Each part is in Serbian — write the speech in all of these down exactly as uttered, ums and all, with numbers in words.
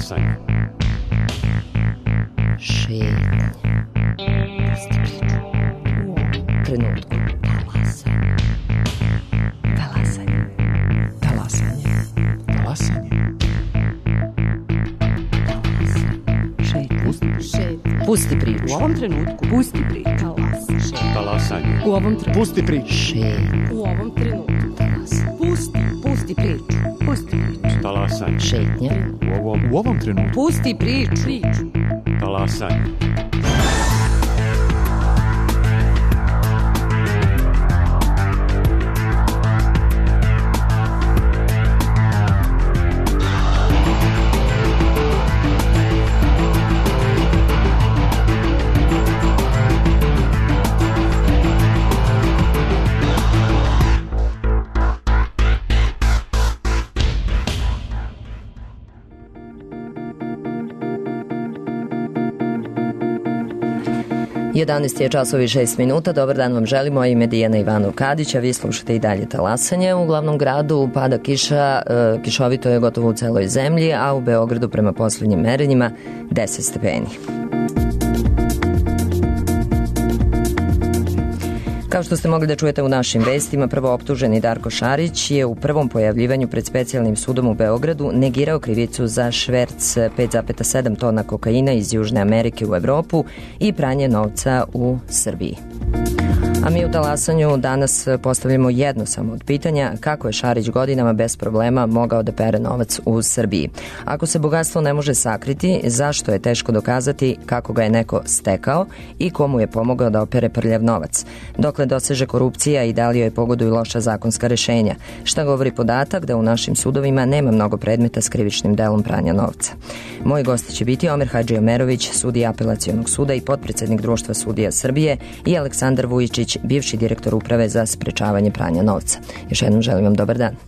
Talasanje. Šetnje. Pusti priču. U ovom trenutku. Talasanje. Talasanje. Talasanje. Talasanje. Pusti priču. U ovom trenutku. Pusti priču. Talasanje. Talasanje. U ovom trenutku. Pusti priču. Šetnje. U ovom trenutku. Talasanje. Pusti. Pusti priču. Pusti priču. Talasanje. Šetnje. U ovom, U ovom trenutku. Pusti priču. Priču. talasanje. jedanaest je časovi šest minuta. Dobar dan vam želimo, ime Dijana Ivanov Kadić, a vi slušate i dalje Talasanje. U glavnom gradu pada kiša, e, kišovito je gotovo u celoj zemlji, a u Beogradu prema poslednjim merenjima deset stepeni. Kao što ste mogli da čujete u našim vestima, prvo optuženi Darko Šarić je u prvom pojavljivanju pred specijalnim sudom u Beogradu negirao krivicu za šverc pet zarez sedam tona kokaina iz Južne Amerike u Evropu i pranje novca u Srbiji. A mi u Talasanju danas postavljamo jedno samo od pitanja: kako je Šarić godinama bez problema mogao da pere novac u Srbiji? Ako se bogatstvo ne može sakriti, zašto je teško dokazati kako ga je neko stekao i komu je pomogao da opere prljav novac? Dokle doseže korupcija i da li joj pogoduju loša zakonska rešenja? Šta govori podatak da u našim sudovima nema mnogo predmeta s krivičnim delom pranja novca? Moji gosti će biti Omer Hadžiomerović, sudija Apelacionog suda i potpredsednik Društva sudija Srbije, i Aleksandar Vujičić, bivši direktor Uprave za sprečavanje pranja novca. Još jednom želim vam dobar dan.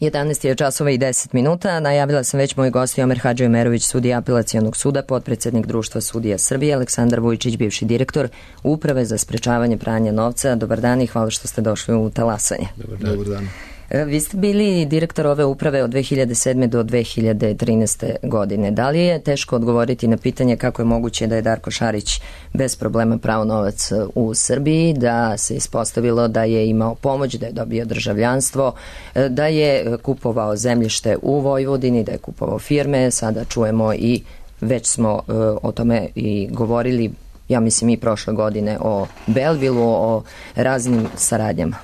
jedanaest je časova i deset minuta. Najavila sam već moj gosti Omer Hadžiomerović, sudija Apelacionog suda, potpredsednik Društva sudija Srbije, Aleksandar Vujčić, bivši direktor Uprave za sprečavanje pranja novca. Dobar dan i hvala što ste došli u Talasanje. Dobar dan. Dobar dan. Vi ste bili direktor ove uprave od dve hiljade sedme do dve hiljade trinaeste. godine. Da li je teško odgovoriti na pitanje kako je moguće da je Darko Šarić bez problema prao novac u Srbiji, da se ispostavilo da je imao pomoć, da je dobio državljanstvo, da je kupovao zemljište u Vojvodini, da je kupovao firme, sada čujemo i već smo uh, o tome i govorili, ja mislim i prošle godine, o Belvilu, o raznim saradnjama.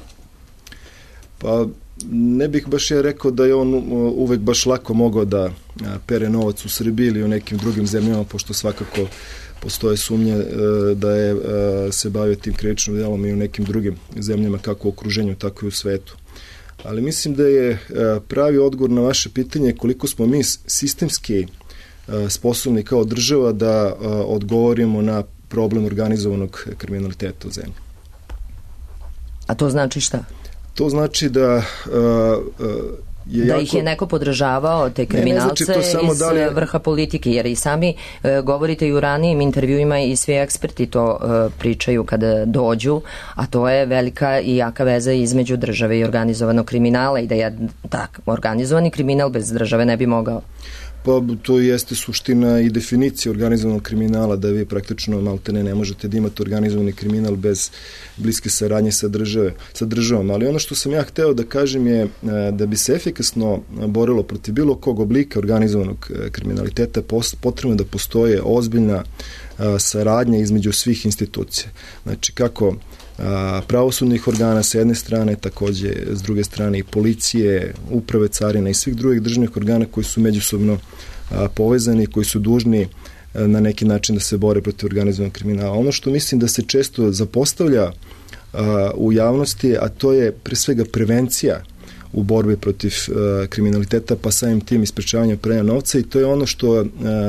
Pa ne bih baš ja rekao da je on uvek baš lako mogao da pere novac u Srbiji ili u nekim drugim zemljama, pošto svakako postoje sumnje da je se bavio tim krivičnim delom i u nekim drugim zemljama, kako u okruženju, tako i u svetu. Ali mislim da je pravi odgovor na vaše pitanje koliko smo mi sistemski sposobni kao država da odgovorimo na problem organizovanog kriminaliteta u zemlji. A to znači šta? To znači da uh, uh, je da jako... ih je neko podržavao, te kriminalce, ne, ne znači iz da li... vrha politike, jer i sami uh, govorite i u ranijim intervjuima i svi eksperti to uh, pričaju kada dođu, a to je velika i jaka veza između države i organizovanog kriminala i da je tak, organizovani kriminal bez države ne bi mogao. Pa to jeste suština i definicija organizovanog kriminala, da vi praktično maltene ne možete da imate organizovani kriminal bez bliske saradnje sa, države, sa državom. Ali ono što sam ja hteo da kažem je da bi se efikasno borilo protiv bilo kog oblika organizovanog kriminaliteta, potrebno da postoje ozbiljna saradnja između svih institucija. Znači kako pravosudnih organa sa jedne strane, takođe s druge strane i policije, uprave carina i svih drugih državnih organa koji su međusobno povezani, koji su dužni na neki način da se bore protiv organizovanog kriminala. Ono što mislim da se često zapostavlja u javnosti, a to je pre svega prevencija u borbi protiv uh, kriminaliteta, pa samim tim isprečavanja pranja novca, i to je ono što uh,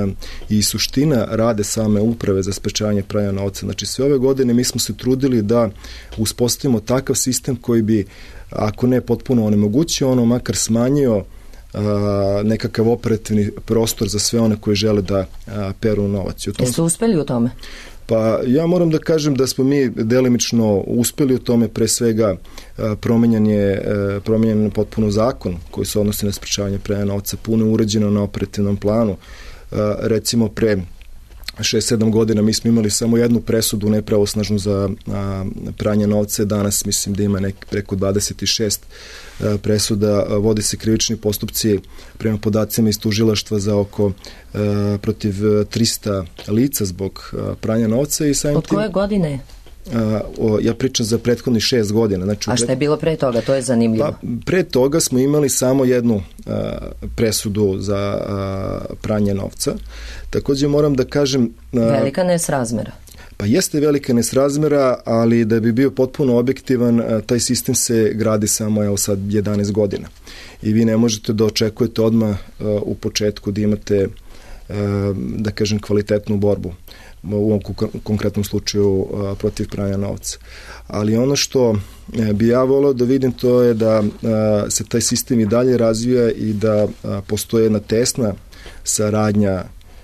i suština rade same uprave za sprečavanje pranja novca. Znači sve ove godine mi smo se trudili da uspostavimo takav sistem koji bi, ako ne potpuno onemogućio, ono makar smanjio uh, nekakav operativni prostor za sve one koji žele da uh, peru novac. Jeste uspeli u tome? Pa ja moram da kažem da smo mi delimično uspeli u tome, pre svega promenjen je promenjen potpuno zakon koji se odnosi na sprečavanje pranja novca, puno uređeno na operativnom planu. Recimo pre šest sedam godina mi smo imali samo jednu presudu nepravosnažnu za pranje novca, danas mislim da ima nek preko dvadeset šest presuda, vode se krivični postupci prema podacima iz tužilaštva za oko protiv trista lica zbog pranja novca. I samim od koje tim, godine? Ja pričam za prethodnih šest godina. Znači, a šta je bilo pre toga? To je zanimljivo. Pa, pre toga smo imali samo jednu a, presudu za a, pranje novca. Takođe moram da kažem... A, velika nesrazmera. Pa jeste velika nesrazmera, ali da bi bio potpuno objektivan, taj sistem se gradi samo evo sad jedanaest godina. I vi ne možete da očekujete odmah u početku da imate, da kažem, kvalitetnu borbu u ovom konkretnom slučaju protiv pranja novca. Ali ono što bi ja volao da vidim, to je da se taj sistem i dalje razvija i da postoje jedna tesna saradnja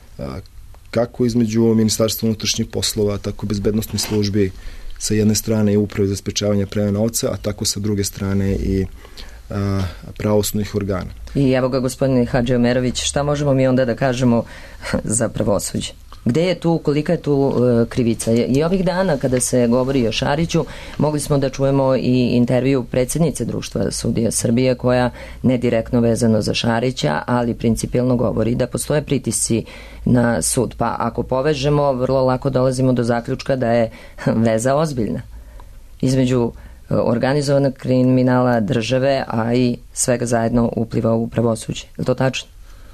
kako između Ministarstva unutrašnjih poslova, tako bezbednostnih službi sa jedne strane i Uprave za sprečavanje pranja novca, a tako sa druge strane i a, pravosudnih organa. I evo ga, gospodine Hadžiomerović, šta možemo mi onda da kažemo za pravosuđe? Gde je tu, kolika je tu uh, krivica? I ovih dana kada se govori o Šariću, mogli smo da čujemo i intervju predsjednice Društva sudija Srbije, koja ne direktno vezano za Šarića, ali principijelno govori da postoje pritisci na sud. Pa ako povežemo, vrlo lako dolazimo do zaključka da je veza ozbiljna između organizovanog kriminala, države, a i svega zajedno upliva u pravosuđe. Je li to tačno?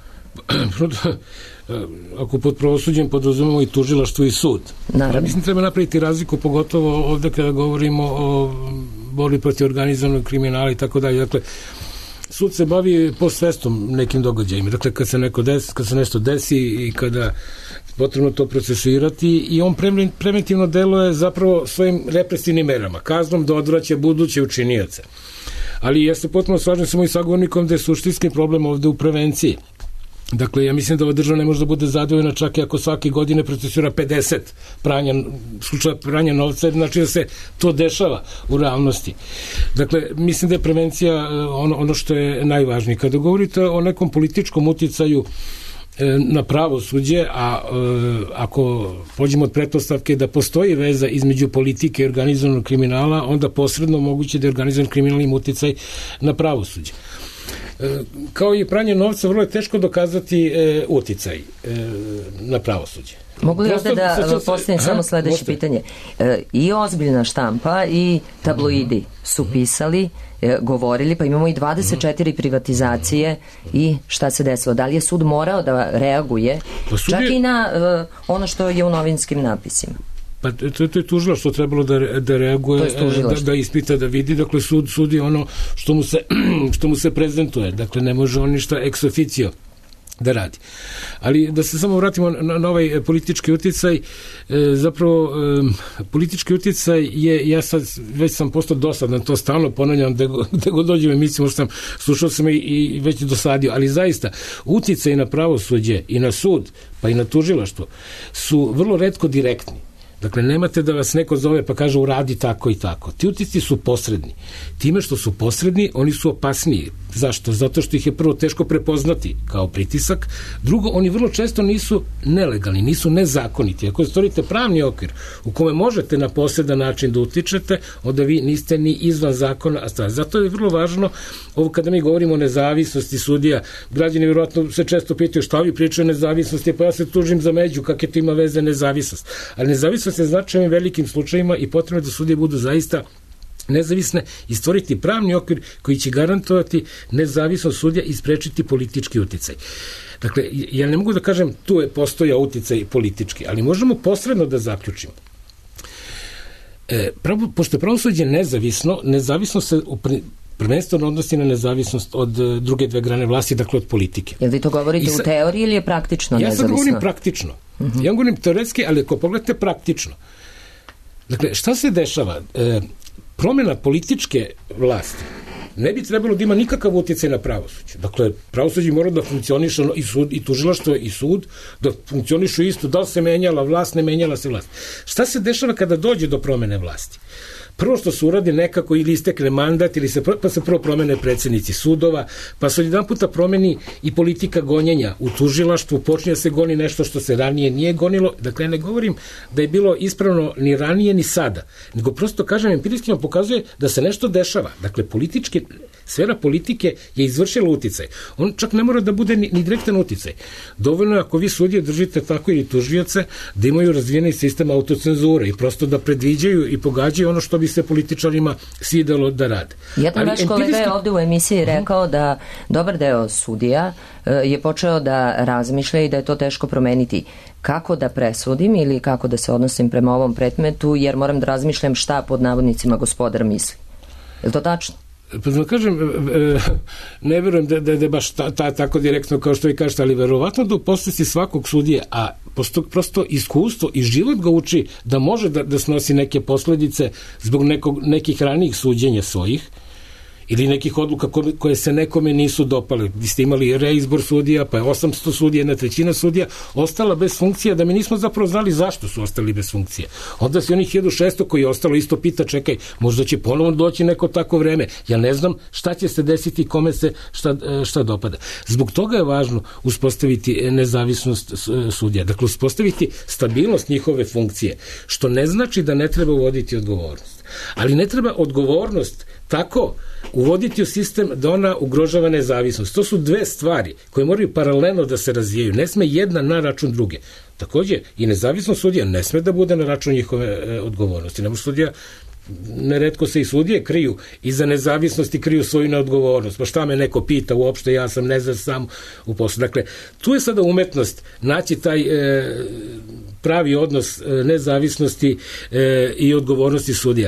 Ako pod pravosuđem podrazumemo i tužilaštvo i sud. Naravno. Mislim, treba napraviti razliku, pogotovo ovde kada govorimo o borbi protiv organizovanog kriminala i tako dalje. Dakle, sud se bavi postvestom nekim događajima. Dakle, kad se, neko desi, kad se nešto desi i kada potrebno to procesuirati, i on preventivno deluje zapravo svojim represivnim merama, kaznom da odvraća buduće učinioce. Ali ja se potpuno slažem sa mojim sagovornikom da je suštinski problem ovde u prevenciji. Dakle, ja mislim da ova država ne može da bude zadovoljna čak i ako svake godine procesira pedeset pranja, slučaja pranja novca, znači da se to dešava u realnosti. Dakle, mislim da je prevencija ono, ono što je najvažnije. Kada govorite o nekom političkom uticaju na pravosuđe, a e, ako pođemo od pretpostavke da postoji veza između politike i organizovanog kriminala, onda posredno moguće da je organizovan kriminal ima uticaj na pravosuđe. E, kao i pranje novca, vrlo je teško dokazati e, uticaj e, na pravosuđe. Mogu li ovde da postavim samo sledeće možete. pitanje? E, I ozbiljna štampa i tabloidi su pisali, e, govorili, pa imamo i dvadeset četiri privatizacije i šta se desilo? Da li je sud morao da reaguje pa čak je... i na e, ono što je u novinskim napisima? Pa to, to je tužilo što trebalo da, da reaguje, da, da ispita, da vidi, dakle sud sudi ono što mu se, što mu se prezentuje, dakle ne može on ništa ex officio da radi. Ali da se samo vratimo na, na ovaj politički uticaj, e, zapravo e, politički uticaj je, ja sad već sam postao dosadan, to stalno ponavljam, da gde god dođem u emisiju, možda sam slušao sam i, i već dosadio, ali zaista uticaj na pravosuđe i na sud, pa i na tužilaštvo su vrlo retko direktni. Dakle, nemate da vas neko zove pa kaže uradi tako i tako. Ti utisci su posredni. Time što su posredni, oni su opasniji. Zašto? Zato što ih je prvo teško prepoznati kao pritisak. Drugo, oni vrlo često nisu nelegalni, nisu nezakoniti. Ako stvorite pravni okvir u kome možete na posredan način da utičete, onda vi niste ni izvan zakona, a stvar. Zato je vrlo važno, ovo kada mi govorimo o nezavisnosti sudija, građani vjerojatno se često pitaju šta vi pričaju o nezavisnosti, pa ja se tužim za među, kakve to ima veze nezavisnost. Ali nezavisnost je značajnim velikim slučajima i potrebno da sudije budu zaista nezavisne i stvoriti pravni okvir koji će garantovati nezavisnost sudija i sprečiti politički uticaj. Dakle, ja ne mogu da kažem tu je postojao uticaj politički, ali možemo posredno da zaključimo. E, pravo, pošto je pravosuđe nezavisno, nezavisno se u prvenstveno odnosi na nezavisnost od druge dve grane vlasti, dakle od politike. Jel vi to govorite sa, u teoriji ili je praktično ja nezavisno? Ja sad govorim praktično. Uh-huh. Ja govorim teoretski, ali ako pogledate praktično. Dakle, šta se dešava? E, promjena političke vlasti ne bi trebalo da ima nikakav utjecaj na pravosuđe. Dakle, pravosuđe mora da funkcioniše i sud, i tužilaštvo i sud, da funkcionišu isto, da li se menjala vlast, ne menjala se vlast. Šta se dešava kada dođe do promjene vlasti? Prvo što se uradi nekako ili istekne mandat, ili se, pa se prvo promene predsjednici sudova, pa se jedan puta promeni i politika gonjenja u tužilaštvu, počne da se goni nešto što se ranije nije gonilo. Dakle, ja ne govorim da je bilo ispravno ni ranije ni sada, nego prosto kažem, empirijski nam pokazuje da se nešto dešava. Dakle, političke, sfera politike je izvršila uticaj. On čak ne mora da bude ni, ni direktan uticaj. Dovoljno je ako vi sudije držite tako ili tužioce da imaju razvijeni sistem autocenzure i prosto da predviđaju i pogađaju ono što bi se političarima svidelo da rade. Jedan vaš kolega je ovde u emisiji rekao da dobar deo sudija je počeo da razmišlja i da je to teško promeniti. Kako da presudim ili kako da se odnosim prema ovom predmetu, jer moram da razmišljam šta pod navodnicima gospodar misli. Je li to tačno? Pa da kažem, ne verujem da, da, da je baš ta, ta, tako direktno kao što vi kažete, ali verovatno da u posvesti svakog sudije, a prosto, prosto iskustvo i život ga uči da može da, da snosi neke posledice zbog nekog, nekih ranijih suđenja svojih, ili nekih odluka koje se nekome nisu dopale. Vi ste imali reizbor sudija, pa je osamsto sudija, jedna trećina sudija ostala bez funkcija, da mi nismo zapravo znali zašto su ostali bez funkcije. Onda se onih hiljadu šesto koji je ostalo isto pita, čekaj, možda će ponovno doći neko tako vreme. Ja ne znam šta će se desiti i kome se šta, šta dopada. Zbog toga je važno uspostaviti nezavisnost sudija. Dakle, uspostaviti stabilnost njihove funkcije, što ne znači da ne treba uvoditi odgovornost. Ali ne treba odgovornost tako uvoditi u sistem da ona ugrožava nezavisnost. To su dve stvari koje moraju paralelno da se razvijaju. Ne sme jedna na račun druge. Takođe, i nezavisnost sudija ne sme da bude na račun njihove e, odgovornosti. Ne može sudija, neretko se i sudije kriju i za nezavisnost i kriju svoju neodgovornost. Pa šta me neko pita uopšte, ja sam ne znam sam u poslu. Dakle, tu je sada umetnost naći taj e, pravi odnos e, nezavisnosti e, i odgovornosti sudija.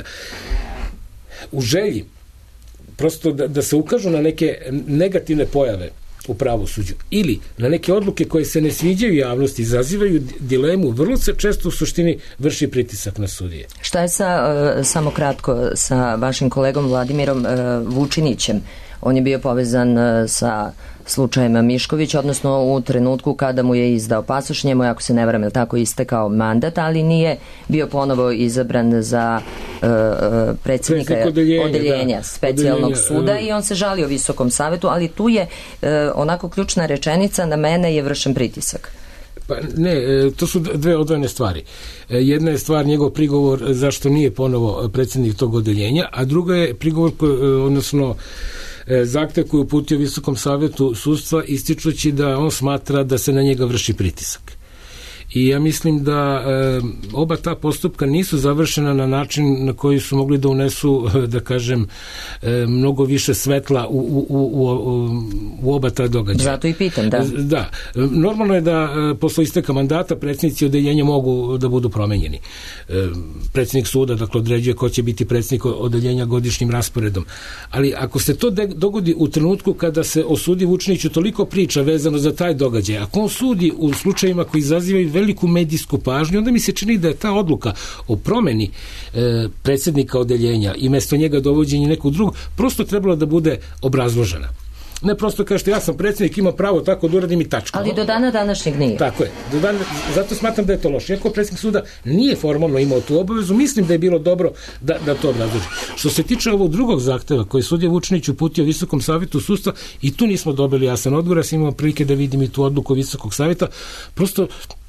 U želji prosto da, da se ukažu na neke negativne pojave u pravosuđu ili na neke odluke koje se ne sviđaju javnosti, izazivaju dilemu, vrlo se često u suštini vrši pritisak na sudije. Šta je sa, samo kratko, sa vašim kolegom Vladimirom Vučinićem? On je bio povezan sa slučajem Mišković, odnosno u trenutku kada mu je izdao pasoš, njemu je, ako se ne varam, je tako istekao mandat, ali nije bio ponovo izabran za uh, predsjednika odeljenja, odeljenja da, specijalnog odeljenja, suda uh, i on se žalio Visokom savetu, ali tu je uh, onako ključna rečenica, na mene je vršen pritisak. Pa ne, to su dve odvojene stvari. Jedna je stvar njegov prigovor zašto nije ponovo predsjednik tog odeljenja, a druga je prigovor, odnosno zahtev koji je uputio Visokom savetu sudstva ističući da on smatra da se na njega vrši pritisak. I ja mislim da e, oba ta postupka nisu završena na način na koji su mogli da unesu, da kažem, e, mnogo više svetla u, u, u, u, u oba ta događaja. Zato i pitam, da. Da. Normalno je da e, posle isteka mandata predsjednici odeljenja mogu da budu promenjeni. E, predsjednik suda, dakle, određuje ko će biti predsjednik odeljenja godišnjim rasporedom. Ali ako se to de, dogodi u trenutku kada se o sudi Vučiniću toliko priča vezano za taj događaj, ako on sudi u slučajima koji izazivaju veliku medijsku pažnju, onda mi se čini da je ta odluka o promeni e, predsjednika odeljenja i mesto njega dovođenje nekog drugog prosto trebalo da bude obrazložena. Ne prosto kažete ja sam predsjednik, ima pravo tako da uradim i tačka. Ali do dana današnjeg nije. Tako je. Do dana, zato smatram da je to loše. Iako predsjednik suda nije formalno imao tu obavezu, mislim da je bilo dobro da, da to obrazloži. Što se tiče ovog drugog zahteva koji je sudija Vučinić uputio Visokom savetu sudstva, i tu nismo dobili jasan odgovor, ja sam imao prilike da vidim i tu odluku Visokog saveta, prosto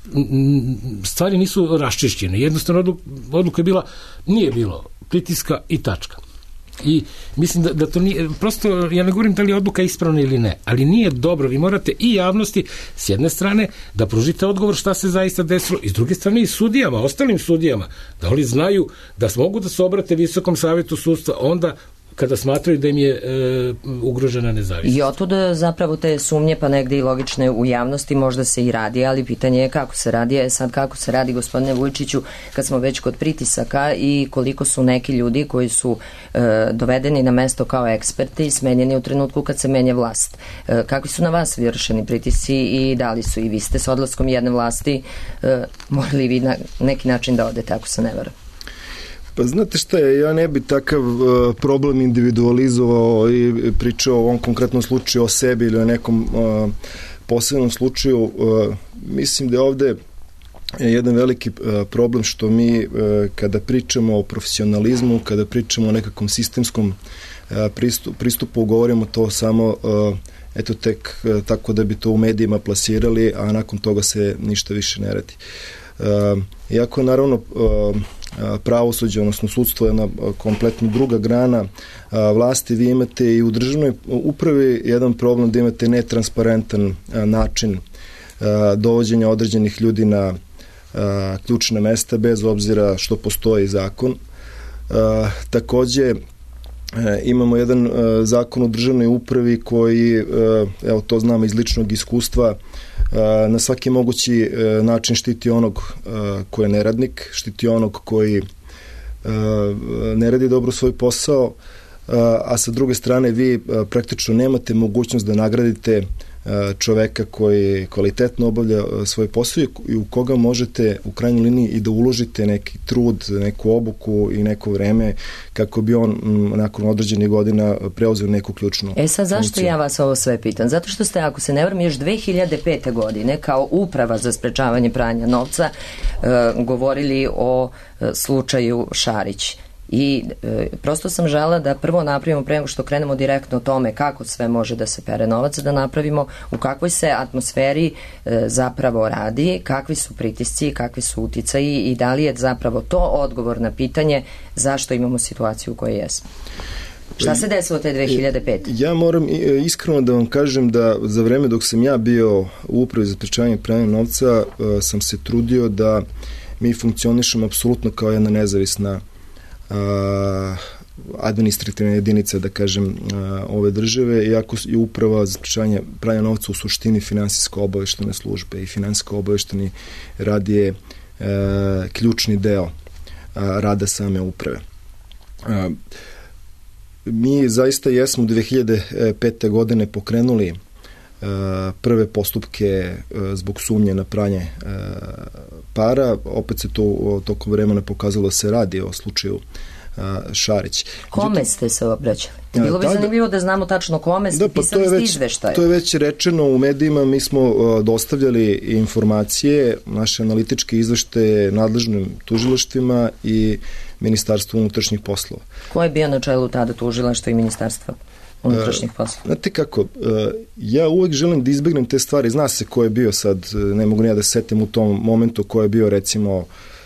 stvari nisu raščišćene. Jednostavno odluka je bila, nije bilo pritiska i tačka. I mislim da, da to nije, prosto ja ne govorim da li je odluka ispravna ili ne, ali nije dobro, vi morate i javnosti s jedne strane da pružite odgovor šta se zaista desilo i s druge strane i sudijama, ostalim sudijama, da oni znaju da mogu da se obrate Visokom savetu sudstva onda kada smatraju da im je e, ugrožena nezavisnost. I otud zapravo te sumnje, pa negde i logične u javnosti, možda se i radi, ali pitanje je kako se radi. E sad, kako se radi, gospodine Vujčiću, kad smo već kod pritisaka i koliko su neki ljudi koji su e, dovedeni na mesto kao eksperti i smenjeni u trenutku kad se menja vlast. E, kakvi su na vas vršeni pritisci i da li su i vi ste s odlaskom jedne vlasti e, morali vi na neki način da odete, ako se ne varam? Pa znate šta je, ja ne bi takav uh, problem individualizovao i pričao o ovom konkretnom slučaju o sebi ili o nekom uh, posebnom slučaju. Uh, mislim da je ovde jedan veliki uh, problem što mi uh, kada pričamo o profesionalizmu, kada pričamo o nekakvom sistemskom uh, pristup, pristupu, govorimo to samo uh, eto tek uh, tako da bi to u medijima plasirali, a nakon toga se ništa više ne radi. Uh, iako naravno uh, pravosuđe, odnosno sudstvo je jedna kompletno druga grana vlasti, vi imate i u državnoj upravi jedan problem da imate netransparentan način dovođenja određenih ljudi na ključna mesta bez obzira što postoji zakon. Takođe imamo jedan zakon o državnoj upravi koji, evo to znamo iz ličnog iskustva, na svaki mogući način štiti onog ko je neradnik, štiti onog koji ne radi dobro svoj posao, a sa druge strane vi praktično nemate mogućnost da nagradite čoveka koji kvalitetno obavlja svoj posao i u koga možete u krajnjoj liniji i da uložite neki trud, neku obuku i neko vreme kako bi on nakon određenih godina preuzeo neku ključnu E sad, zašto funkciju. Ja vas ovo sve pitam? Zato što ste, ako se ne varam, još dve hiljade pete. godine kao Uprava za sprečavanje pranja novca e, govorili o e, slučaju Šarić. I e, prosto sam žela da prvo napravimo, pre nego što krenemo direktno o tome kako sve može da se pere novac, da napravimo u kakvoj se atmosferi e, zapravo radi, kakvi su pritisci, kakvi su uticaji i da li je zapravo to odgovor na pitanje zašto imamo situaciju u kojoj jesmo. Šta se desilo te dve hiljade pete. Ja moram iskreno da vam kažem da za vreme dok sam ja bio u Upravi za sprečavanje pranja novca sam se trudio da mi funkcionišemo apsolutno kao jedna nezavisna administrativna jedinica, da kažem, ove države, iako je Uprava za sprečavanje pranja novca u suštini finansijsko-obaveštene službe i finansijsko-obavešteni rad je e, ključni deo a, rada same uprave. A, mi zaista jesmo dve hiljade pete. godine pokrenuli e, prve postupke zbog sumnje na pranje para. Opet se to tokom vremena pokazalo da se radi o slučaju Šarić. Kome ste se obraćali? Bilo bi zanimljivo da znamo tačno kome ste, da, pa pisali ste izveštaje. To je već rečeno u medijima, mi smo dostavljali informacije, naše analitičke izveštaje nadležnim tužilaštvima i Ministarstvu unutrašnjih poslova. Ko je bio na čelu tada tužilaštva i Ministarstva unutrašnjih poslova? Znate kako, ja uvek želim da izbegnem te stvari, zna se ko je bio sad, ne mogu nija da se setim u tom momentu ko je bio recimo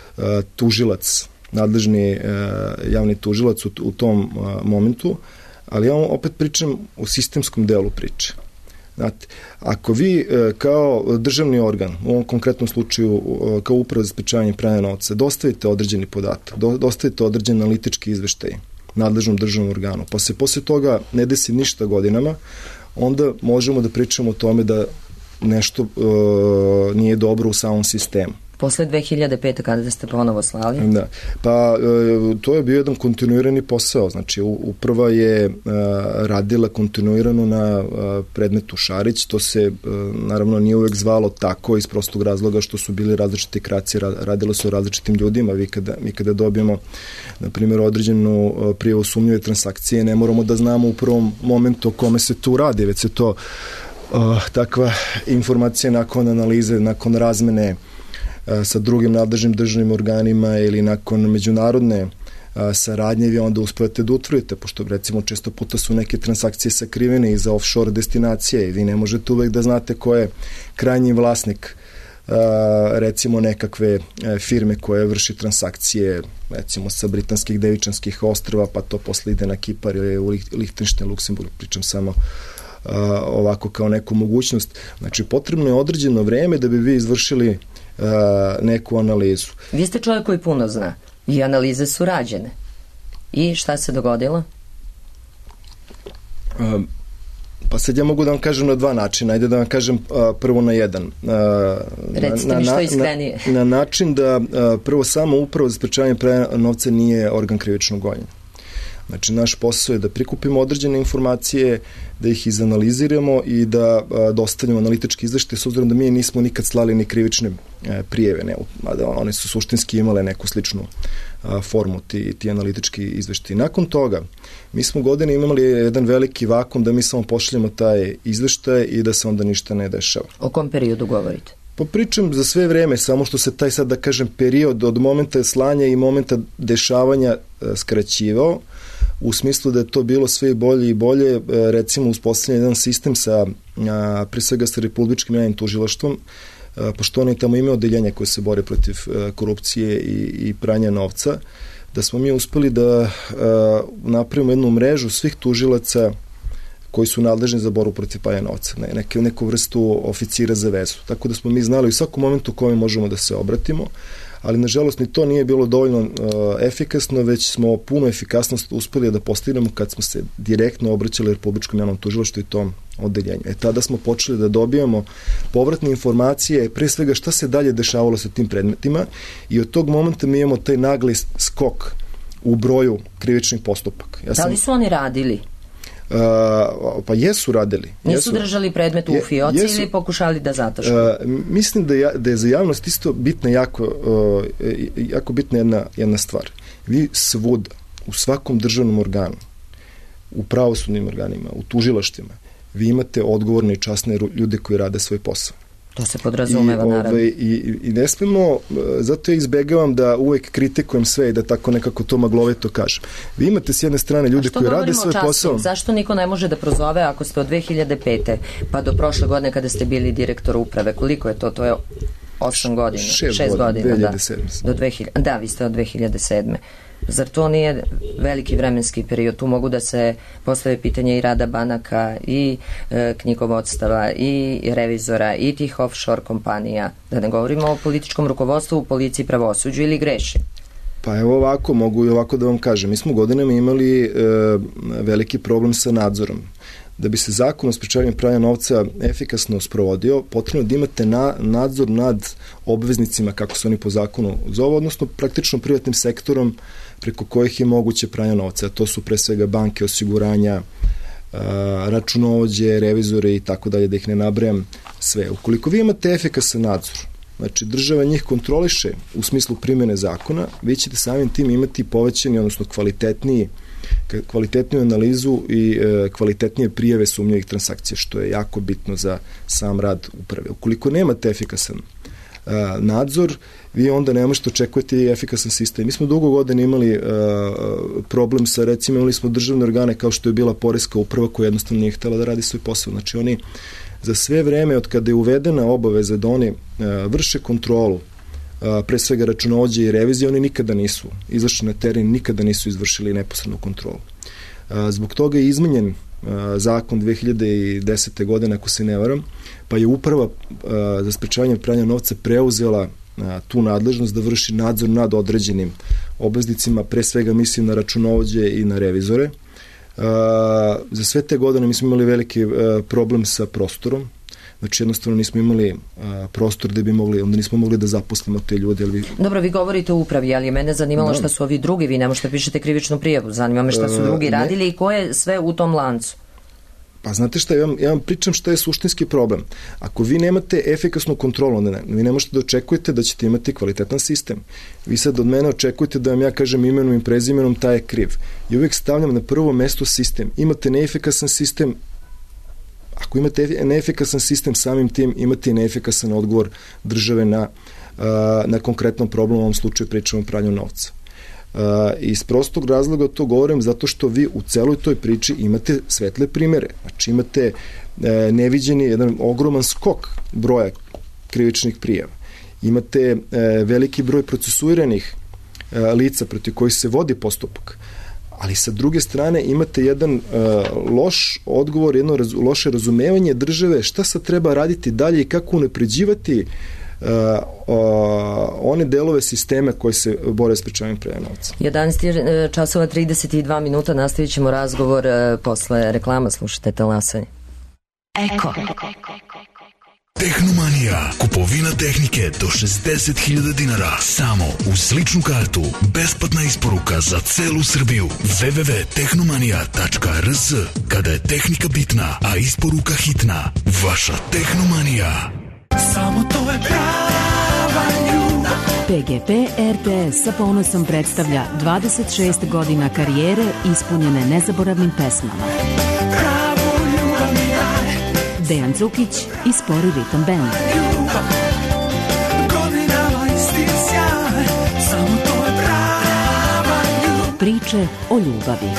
tužilac, nadležni javni tužilac u, u tom momentu, ali ja opet pričam o sistemskom delu priče. Znate, ako vi kao državni organ, u ovom konkretnom slučaju kao Uprava za sprečavanje pranja novca, dostavite određeni podatak, do, dostavite određeni analitički izveštaj nadležnom državnom organu, pa se posle toga ne desi ništa godinama, onda možemo da pričamo o tome da nešto uh, nije dobro u samom sistemu. Posle dve hiljade pete kada ste ponovo slali? Da, pa to je bio jedan kontinuirani posao, znači uprava je radila kontinuirano na predmetu Šarić, to se naravno nije uvek zvalo tako iz prostog razloga što su bili različite kracije, radilo se o različitim ljudima, vi kada, mi kada dobijemo na primjer određenu prijavu sumnjive transakcije, ne moramo da znamo u prvom momentu o kome se tu radi, već se to takva informacija nakon analize, nakon razmene sa drugim nadležnim državnim organima ili nakon međunarodne saradnje vi onda uspojete da utvrdite, pošto recimo često puta su neke transakcije sakrivene iza offshore destinacije i vi ne možete uvek da znate ko je krajnji vlasnik recimo nekakve firme koje vrši transakcije recimo sa britanskih Devičanskih ostrva, pa to posle ide na Kipar ili u Lihtenštajn, Luksemburg, pričam samo ovako kao neku mogućnost. Znači potrebno je određeno vreme da bi vi izvršili neku analizu. Vi ste čovjek koji puno zna i analize su rađene. I šta se dogodilo? Um, pa sad ja mogu da vam kažem na dva načina. Ajde da vam kažem uh, prvo na jedan. Uh, Recite na, mi što na, iskrenije. Na, na način da uh, prvo samo Uprava za sprečavanje pranja novca nije organ krivičnog gonjenja. Znači, naš posao je da prikupimo određene informacije, da ih izanaliziramo i da a, dostavljamo analitički izveštaj, s obzirom da mi nismo nikad slali ni krivične e, prijeve, ne, mada one su suštinski imale neku sličnu a, formu, ti, ti analitički izveštaj. Nakon toga, mi smo godine imali jedan veliki vakum da mi samo pošaljemo taj izveštaj i da se onda ništa ne dešava. O kom periodu govorite? Pa pričam za sve vreme, samo što se taj sad, da kažem, period od momenta slanja i momenta dešavanja a, skraćivao, u smislu da je to bilo sve bolje i bolje, recimo uspostavljen jedan sistem sa, a, pre svega sa Republičkim javnim tužilaštvom, a, pošto oni tamo imaju odeljenje koje se bore protiv a, korupcije i, i pranja novca, da smo mi uspeli da a, napravimo jednu mrežu svih tužilaca koji su nadležni za borbu protiv pranja novca, ne, neke, neku vrstu oficira za vezu. Tako da smo mi znali u svakom momentu u kome možemo da se obratimo, ali nažalost ni to nije bilo dovoljno uh, efikasno, već smo puno efikasnost uspeli da postignemo kad smo se direktno obraćali Republičkom javnom tužilaštvu i tom odeljenju. E tada smo počeli da dobijamo povratne informacije, pre svega šta se dalje dešavalo sa tim predmetima i od tog momenta mi imamo taj nagli skok u broju krivičnih postupaka. Ja da li su oni radili? Uh, pa jesu radili. Nisu jesu, držali predmet u fioci jesu, ili pokušali da zatašnu? Uh, mislim da, ja, da je za javnost isto bitna jako, uh, jako bitna jedna, jedna stvar. Vi svuda, u svakom državnom organu, u pravosudnim organima, u tužilaštvima, vi imate odgovorne i časne ljude koji rade svoj posao. To se podrazumeva, I, naravno. Ove, i, I ne smemo, zato ja izbegavam da uvek kritikujem sve i da tako nekako to maglovito kažem. Vi imate s jedne strane ljude koji rade svoj posao. Zašto niko ne može da prozove ako ste od dve hiljade pete pa do prošle godine kada ste bili direktor uprave? Koliko je to? To je osam godina. Šest, šest godina, dve hiljade sedme. Da. Do dve hiljade, da, vi ste od dve hiljade sedme. Zar to nije veliki vremenski period? Tu mogu da se postave pitanje i rada banaka i e, knjigovodstava i revizora i tih offshore kompanija. Da ne govorimo o političkom rukovodstvu u policiji, pravosuđu, ili grešim? Pa evo ovako, mogu i ovako da vam kažem. Mi smo godinama imali e, veliki problem sa nadzorom. Da bi se zakon o sprečavanju pranja novca efikasno sprovodio, potrebno da imate na, nadzor nad obveznicima, kako se oni po zakonu zovu, odnosno praktično privatnim sektorom preko kojih je moguće pranje novca. To su pre svega banke, osiguranja, računovođe, revizore i tako dalje, da ih ne nabrajam sve. Ukoliko vi imate efikasan nadzor, znači država njih kontroliše u smislu primjene zakona, vi ćete samim tim imati povećani, odnosno kvalitetniji kvalitetniju analizu i e, kvalitetnije prijave sumnjivih transakcija, što je jako bitno za sam rad uprave. Ukoliko nemate efikasan e, nadzor, vi onda ne možete očekujete efikasan sistem. Mi smo dugo godina imali e, problem sa, recimo, imali smo državne organe kao što je bila poreska uprava koja jednostavno nije htela da radi svoj posao. Znači oni za sve vreme od kada je uvedena obaveza da oni e, vrše kontrolu, pre svega računovođe i revizije, oni nikada nisu izašli na teren, nikada nisu izvršili neposrednu kontrolu. Zbog toga je izmenjen zakon dve hiljade desete. godine, ako se ne varam, pa je uprava za sprečavanje pranja novca preuzela tu nadležnost da vrši nadzor nad određenim obveznicima, pre svega mislim na računovođe i na revizore. Za sve te godine mi smo imali veliki problem sa prostorom. Znači jednostavno nismo imali a, prostor gde bi mogli, onda nismo mogli da zaposlimo te ljude. Vi... Dobro, vi govorite o upravi, ali je mene zanimalo da. Šta su ovi drugi, vi ne možete pišete krivičnu prijavu, zanima me šta su drugi uh, radili i ko je sve u tom lancu. Pa znate šta, ja vam, ja vam pričam šta je suštinski problem. Ako vi nemate efikasnu kontrolu, onda ne, vi ne možete da očekujete da ćete imati kvalitetan sistem. Vi sad od mene očekujete da vam ja kažem imenom i prezimenom taj je kriv. I uvijek stavljam na prvo mesto sistem. Imate neefikasan sistem, ako imate neefikasan sistem, samim tim imate i neefikasan odgovor države na, na konkretnom problemu, u ovom slučaju pričamo o pranju novca. Iz prostog razloga to govorim zato što vi u celoj toj priči imate svetle primere. Znači imate neviđeni jedan ogroman skok broja krivičnih prijava. Imate veliki broj procesuiranih lica protiv kojih se vodi postupak. Ali sa druge strane imate jedan uh, loš odgovor, jedno raz, loše razumevanje države šta sad treba raditi dalje i kako unapređivati uh, uh, one delove sisteme koje se bore s sprečavanjem pranja novca. jedanaest časova trideset dva minuta, nastavit ćemo razgovor uh, posle reklama, slušajte Talasanje. Eko. Tehnomanija. Kupovina tehnike do šezdeset hiljada dinara. Samo uz ličnu kartu. Besplatna isporuka za celu Srbiju. w w w tačka tehnomanija tačka r s. Kada je tehnika bitna, a isporuka hitna. Vaša Tehnomanija. Samo to je prava ljubav. P G P R T S sa ponosom predstavlja dvadeset šest godina karijere ispunjene nezaboravnim pesmama. Dejan Cukić i Spori ritam band. Priče o ljubavi.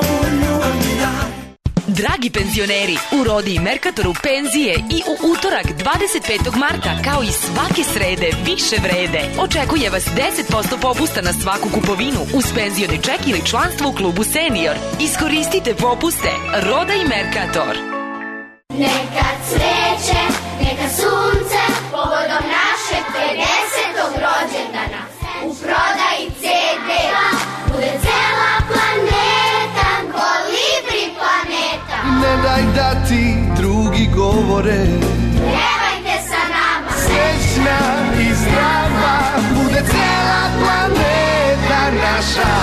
Dragi penzioneri, u Rodi i Merkatoru penzije i u utorak dvadeset petog marta kao i svake srede više vrede. Očekuje vas deset posto popusta na svaku kupovinu uz penzioni ček ili članstvo u klubu Senior. Iskoristite popuste. Roda i Merkator. Neka cveće, neka sunce, povodom našeg pedesetog rođendana. U prodaji ce de bude cela planeta, Kolibri planeta. Ne daj da ti drugi govore, pevajte sa nama. Srećna i zdrava bude cela planeta naša.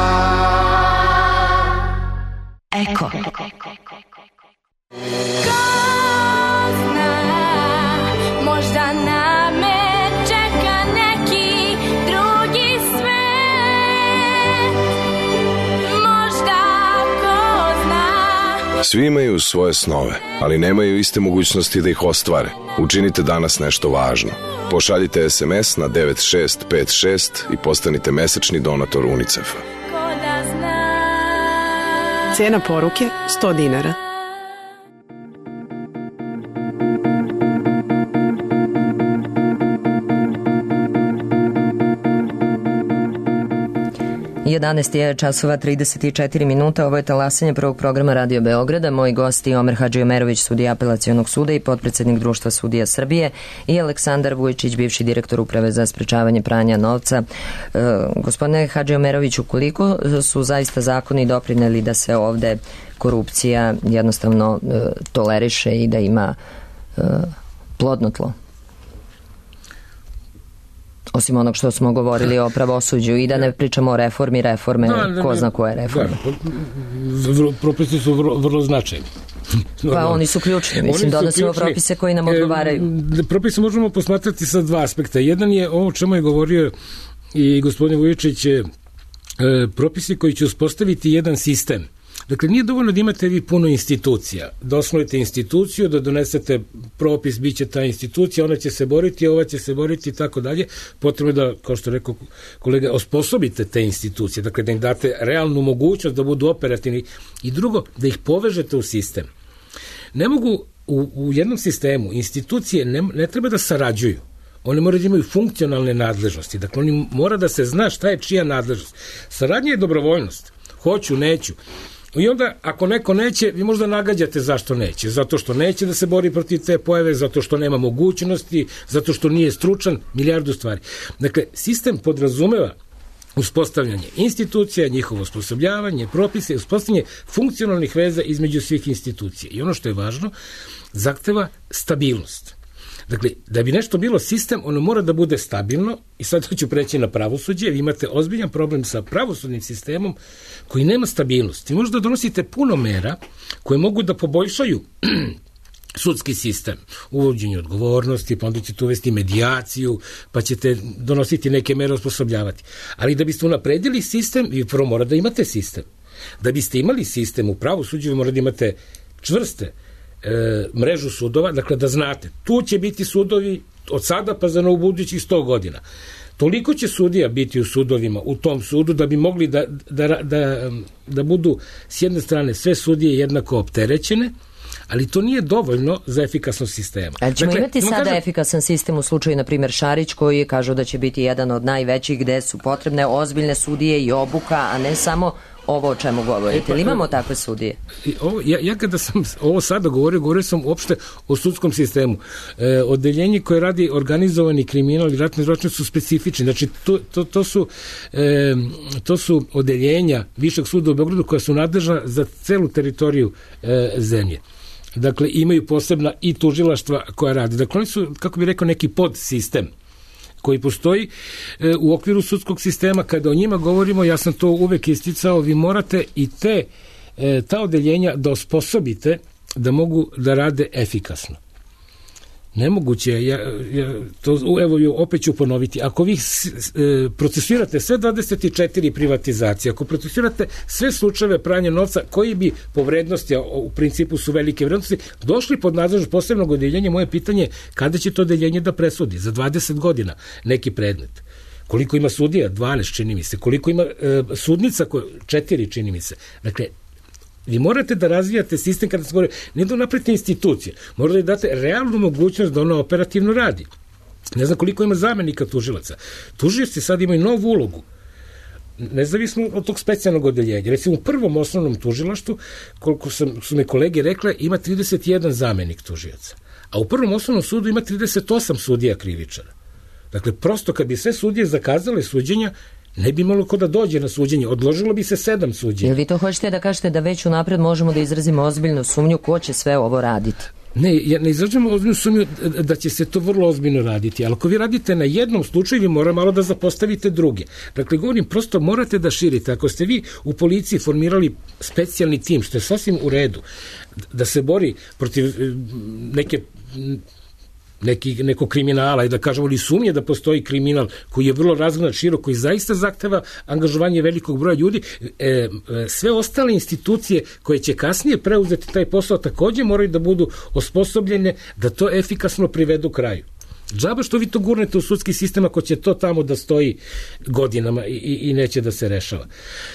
Eko. Možda na me čeka neki drugi svet. Možda ko zna. Svi imaju svoje snove, ali nemaju iste mogućnosti da ih ostvare. Učinite danas nešto važno. Pošaljite es em es na devet šest pet šest i postanite mesečni donator UNICEF-a. Cena poruke sto dinara. jedanaest je časova trideset četiri minuta, ovo je Talasanje prvog programa Radio Beograda. Moji gosti Omer Hadžiomerović, sudija Apelacionog suda i potpredsednik Društva sudija Srbije, i Aleksandar Vujičić, bivši direktor Uprave za sprečavanje pranja novca. E, gospodine Hadžiomeroviću, koliko su zaista zakoni doprineli da se ovde korupcija jednostavno e, toleriše i da ima e, plodno tlo? Osim onog što smo govorili o pravosuđu i da ne pričamo o reformi, reforme, da, da, ko zna koje reforme. Da, propisi su vrlo, vrlo značajni. Pa oni su ključni, mislim, donosimo propise koji nam odgovaraju. Propise možemo posmatrati sa dva aspekta. Jedan je ovo o čemu je govorio i gospodin Vujičić, propisi koji će uspostaviti jedan sistem. Dakle, nije dovoljno da imate vi puno institucija, da osnovite instituciju, da donesete propis, bit će ta institucija, ona će se boriti, ova će se boriti i tako dalje. Potrebno je da, kao što rekao kolega, osposobite te institucije, dakle da im date realnu mogućnost da budu operativni i drugo, da ih povežete u sistem. Ne mogu u, u jednom sistemu, institucije ne, ne treba da sarađuju. Oni moraju da imaju funkcionalne nadležnosti, dakle oni mora da se zna šta je čija nadležnost. Saradnja je dobrovoljnost, hoću, neću. I onda, ako neko neće, vi možda nagađate zašto neće. Zato što neće da se bori protiv te pojave, zato što nema mogućnosti, zato što nije stručan, milijardu stvari. Dakle, sistem podrazumeva uspostavljanje institucija, njihovo osposobljavanje, propise, uspostavljanje funkcionalnih veza između svih institucija. I ono što je važno, zahteva stabilnost. Dakle, da bi nešto bilo sistem, ono mora da bude stabilno i sad ću preći na pravosuđe. Vi imate ozbiljan problem sa pravosudnim sistemom koji nema stabilnost. Vi možda donosite puno mera koje mogu da poboljšaju sudski sistem, uvođenje odgovornosti, pa onda ćete uvesti medijaciju, pa ćete donositi neke mere, osposobljavati. Ali da biste unapredili sistem, vi prvo mora da imate sistem. Da biste imali sistem u pravosuđu, vi mora da imate čvrste E, mrežu sudova, dakle da znate, tu će biti sudovi od sada pa za budućih sto godina. Toliko će sudija biti u sudovima, u tom sudu, da bi mogli da, da, da, da budu s jedne strane sve sudije jednako opterećene, ali to nije dovoljno za efikasnost sistema. Ali ćemo dakle, imati sada kažem, efikasan sistem u slučaju, na primjer, Šarić, koji kažu da će biti jedan od najvećih, gde su potrebne ozbiljne sudije i obuka, a ne samo ovo o čemu govorite. Ili imamo takve sudije? Ovo, ja, ja kada sam ovo sada govorio, govorio sam uopšte o sudskom sistemu. E, odeljenje koje radi organizovani kriminal i ratni zločin su specifični. Znači, to, to, to, su, e, to su odeljenja Višeg suda u Beogradu koja su nadležna za celu teritoriju e, zemlje. Dakle, imaju posebna i tužilaštva koja radi. Dakle, oni su, kako bih rekao, neki podsistem koji postoji e, u okviru sudskog sistema. Kada o njima govorimo, ja sam to uvek isticao, vi morate i te, e, ta odeljenja da osposobite da mogu da rade efikasno. Nemoguće, ja, ja, to, evo, opet ću ponoviti, ako vi s, e, procesuirate sve dvadeset četiri privatizacije, ako procesuirate sve slučajeve pranja novca koji bi po vrednosti, a u principu su velike vrednosti, došli pod nadležnost posebnog odeljenja, moje pitanje je kada će to odeljenje da presudi? Za dvadeset godina neki predmet. Koliko ima sudija? dvanaest, čini mi se. Koliko ima e, sudnica? četiri, čini mi se. Dakle, vi morate da razvijate sistem kada se govori, ne da napravite institucije, morate da date realnu mogućnost da ona operativno radi. Ne znam koliko ima zamenika tužilaca. Tužioci sad imaju novu ulogu, nezavisno od tog specijalnog odeljenja. Recimo u prvom osnovnom tužilaštvu, koliko sam, su me kolege rekle, ima trideset jedan zamenik tužioca, a u prvom osnovnom sudu ima trideset osam sudija krivičara. Dakle, prosto kad bi sve sudije zakazale suđenja, ne bi imalo ko da dođe na suđenje, odložilo bi se sedam suđenja. Jel vi to hoćete da kažete da već unapred možemo da izrazimo ozbiljnu sumnju ko će sve ovo raditi? Ne, ja ne izražamo ozbiljnu sumnju da će se to vrlo ozbiljno raditi, ali ako vi radite na jednom slučaju, vi mora malo da zapostavite druge. Dakle, govorim, prosto morate da širite. Ako ste vi u policiji formirali specijalni tim, što je sasvim u redu, da se bori protiv neke Neki, neko kriminala i da kažemo li sumnje da postoji kriminal koji je vrlo razgranat, širok, koji zaista zahteva angažovanje velikog broja ljudi, e, e, sve ostale institucije koje će kasnije preuzeti taj posao takođe moraju da budu osposobljene da to efikasno privedu kraju. Džaba što vi to gurnete u sudski sistem ako će to tamo da stoji godinama i, i, i neće da se rešava.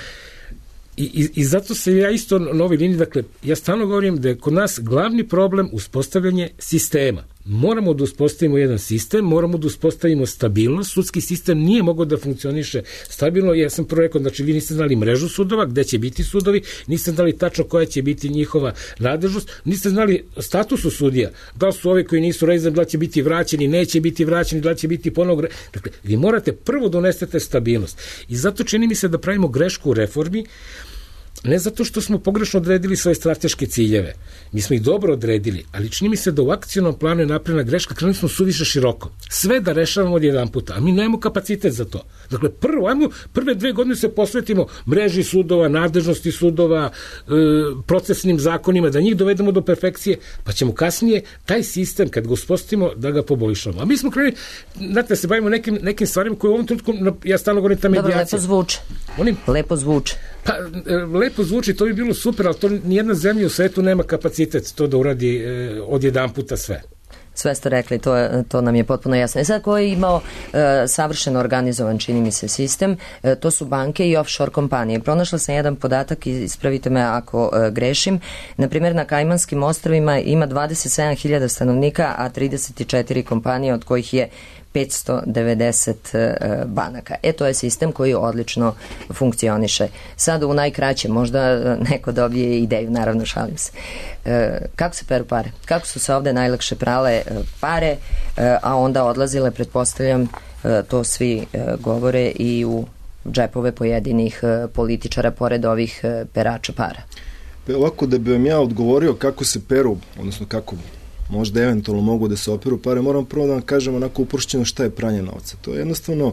I, i, I zato se ja isto na ovoj liniji, dakle, ja stalno govorim da je kod nas glavni problem uspostavljanje sistema. Moramo da uspostavimo jedan sistem, moramo da uspostavimo stabilnost. Sudski sistem nije mogao da funkcioniše stabilno. Ja sam prvo rekao, znači vi niste znali mrežu sudova, gde će biti sudovi, niste znali tačno koja će biti njihova nadležnost, niste znali statusu sudija, da li su ovi koji nisu reizani, da li će biti vraćeni, neće biti vraćeni, da li će biti ponovno. Dakle, vi morate prvo donesete stabilnost. I zato čini mi se da pravimo grešku u reformi, ne zato što smo pogrešno odredili svoje strateške ciljeve. Mi smo ih dobro odredili, ali čini mi se da u akcionom planu je napravljena greška, krenuli smo suviše široko. Sve da rešavamo od jedan puta, a mi nemamo kapacitet za to. Dakle, prvo, ajmo, prve dve godine se posvetimo mreži sudova, nadležnosti sudova, e, procesnim zakonima, da njih dovedemo do perfekcije, pa ćemo kasnije taj sistem, kad ga uspostavimo, da ga poboljšamo. A mi smo krenuli, znate, da se bavimo nekim, nekim stvarima koje u ovom trenutku, ja stalno govorim ta medijacija. Dobro, lepo zvuče. Onim? Lepo zvuče. Pa, lepo zvuči, to bi bilo super, ali to nijedna zemlja u svetu nema kapacitet to da uradi e, od jedan puta sve. Sve ste rekli, to, to nam je potpuno jasno. E sad, ko je imao e, savršeno organizovan, čini mi se, sistem, e, to su banke i offshore kompanije. Pronašla sam jedan podatak, ispravite me ako e, grešim. Naprimjer, na Kajmanskim ostrvima ima dvadeset sedam hiljada stanovnika, a trideset četiri kompanije, od kojih je petsto devedeset e, banaka. E, to je sistem koji odlično funkcioniše. Sad u najkraće, možda neko dobije ideju, naravno šalim se. E, kako se peru pare? Kako su se ovde najlakše prale e, pare, e, a onda odlazile, pretpostavljam, e, to svi e, govore i u džepove pojedinih e, političara pored ovih e, perača para. Ovako, da bi vam ja odgovorio kako se peru, odnosno kako možda eventualno mogu da se operu pare, moram prvo da vam kažem onako uprošćeno šta je pranje novca. To je jednostavno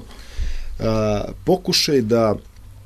a, pokušaj da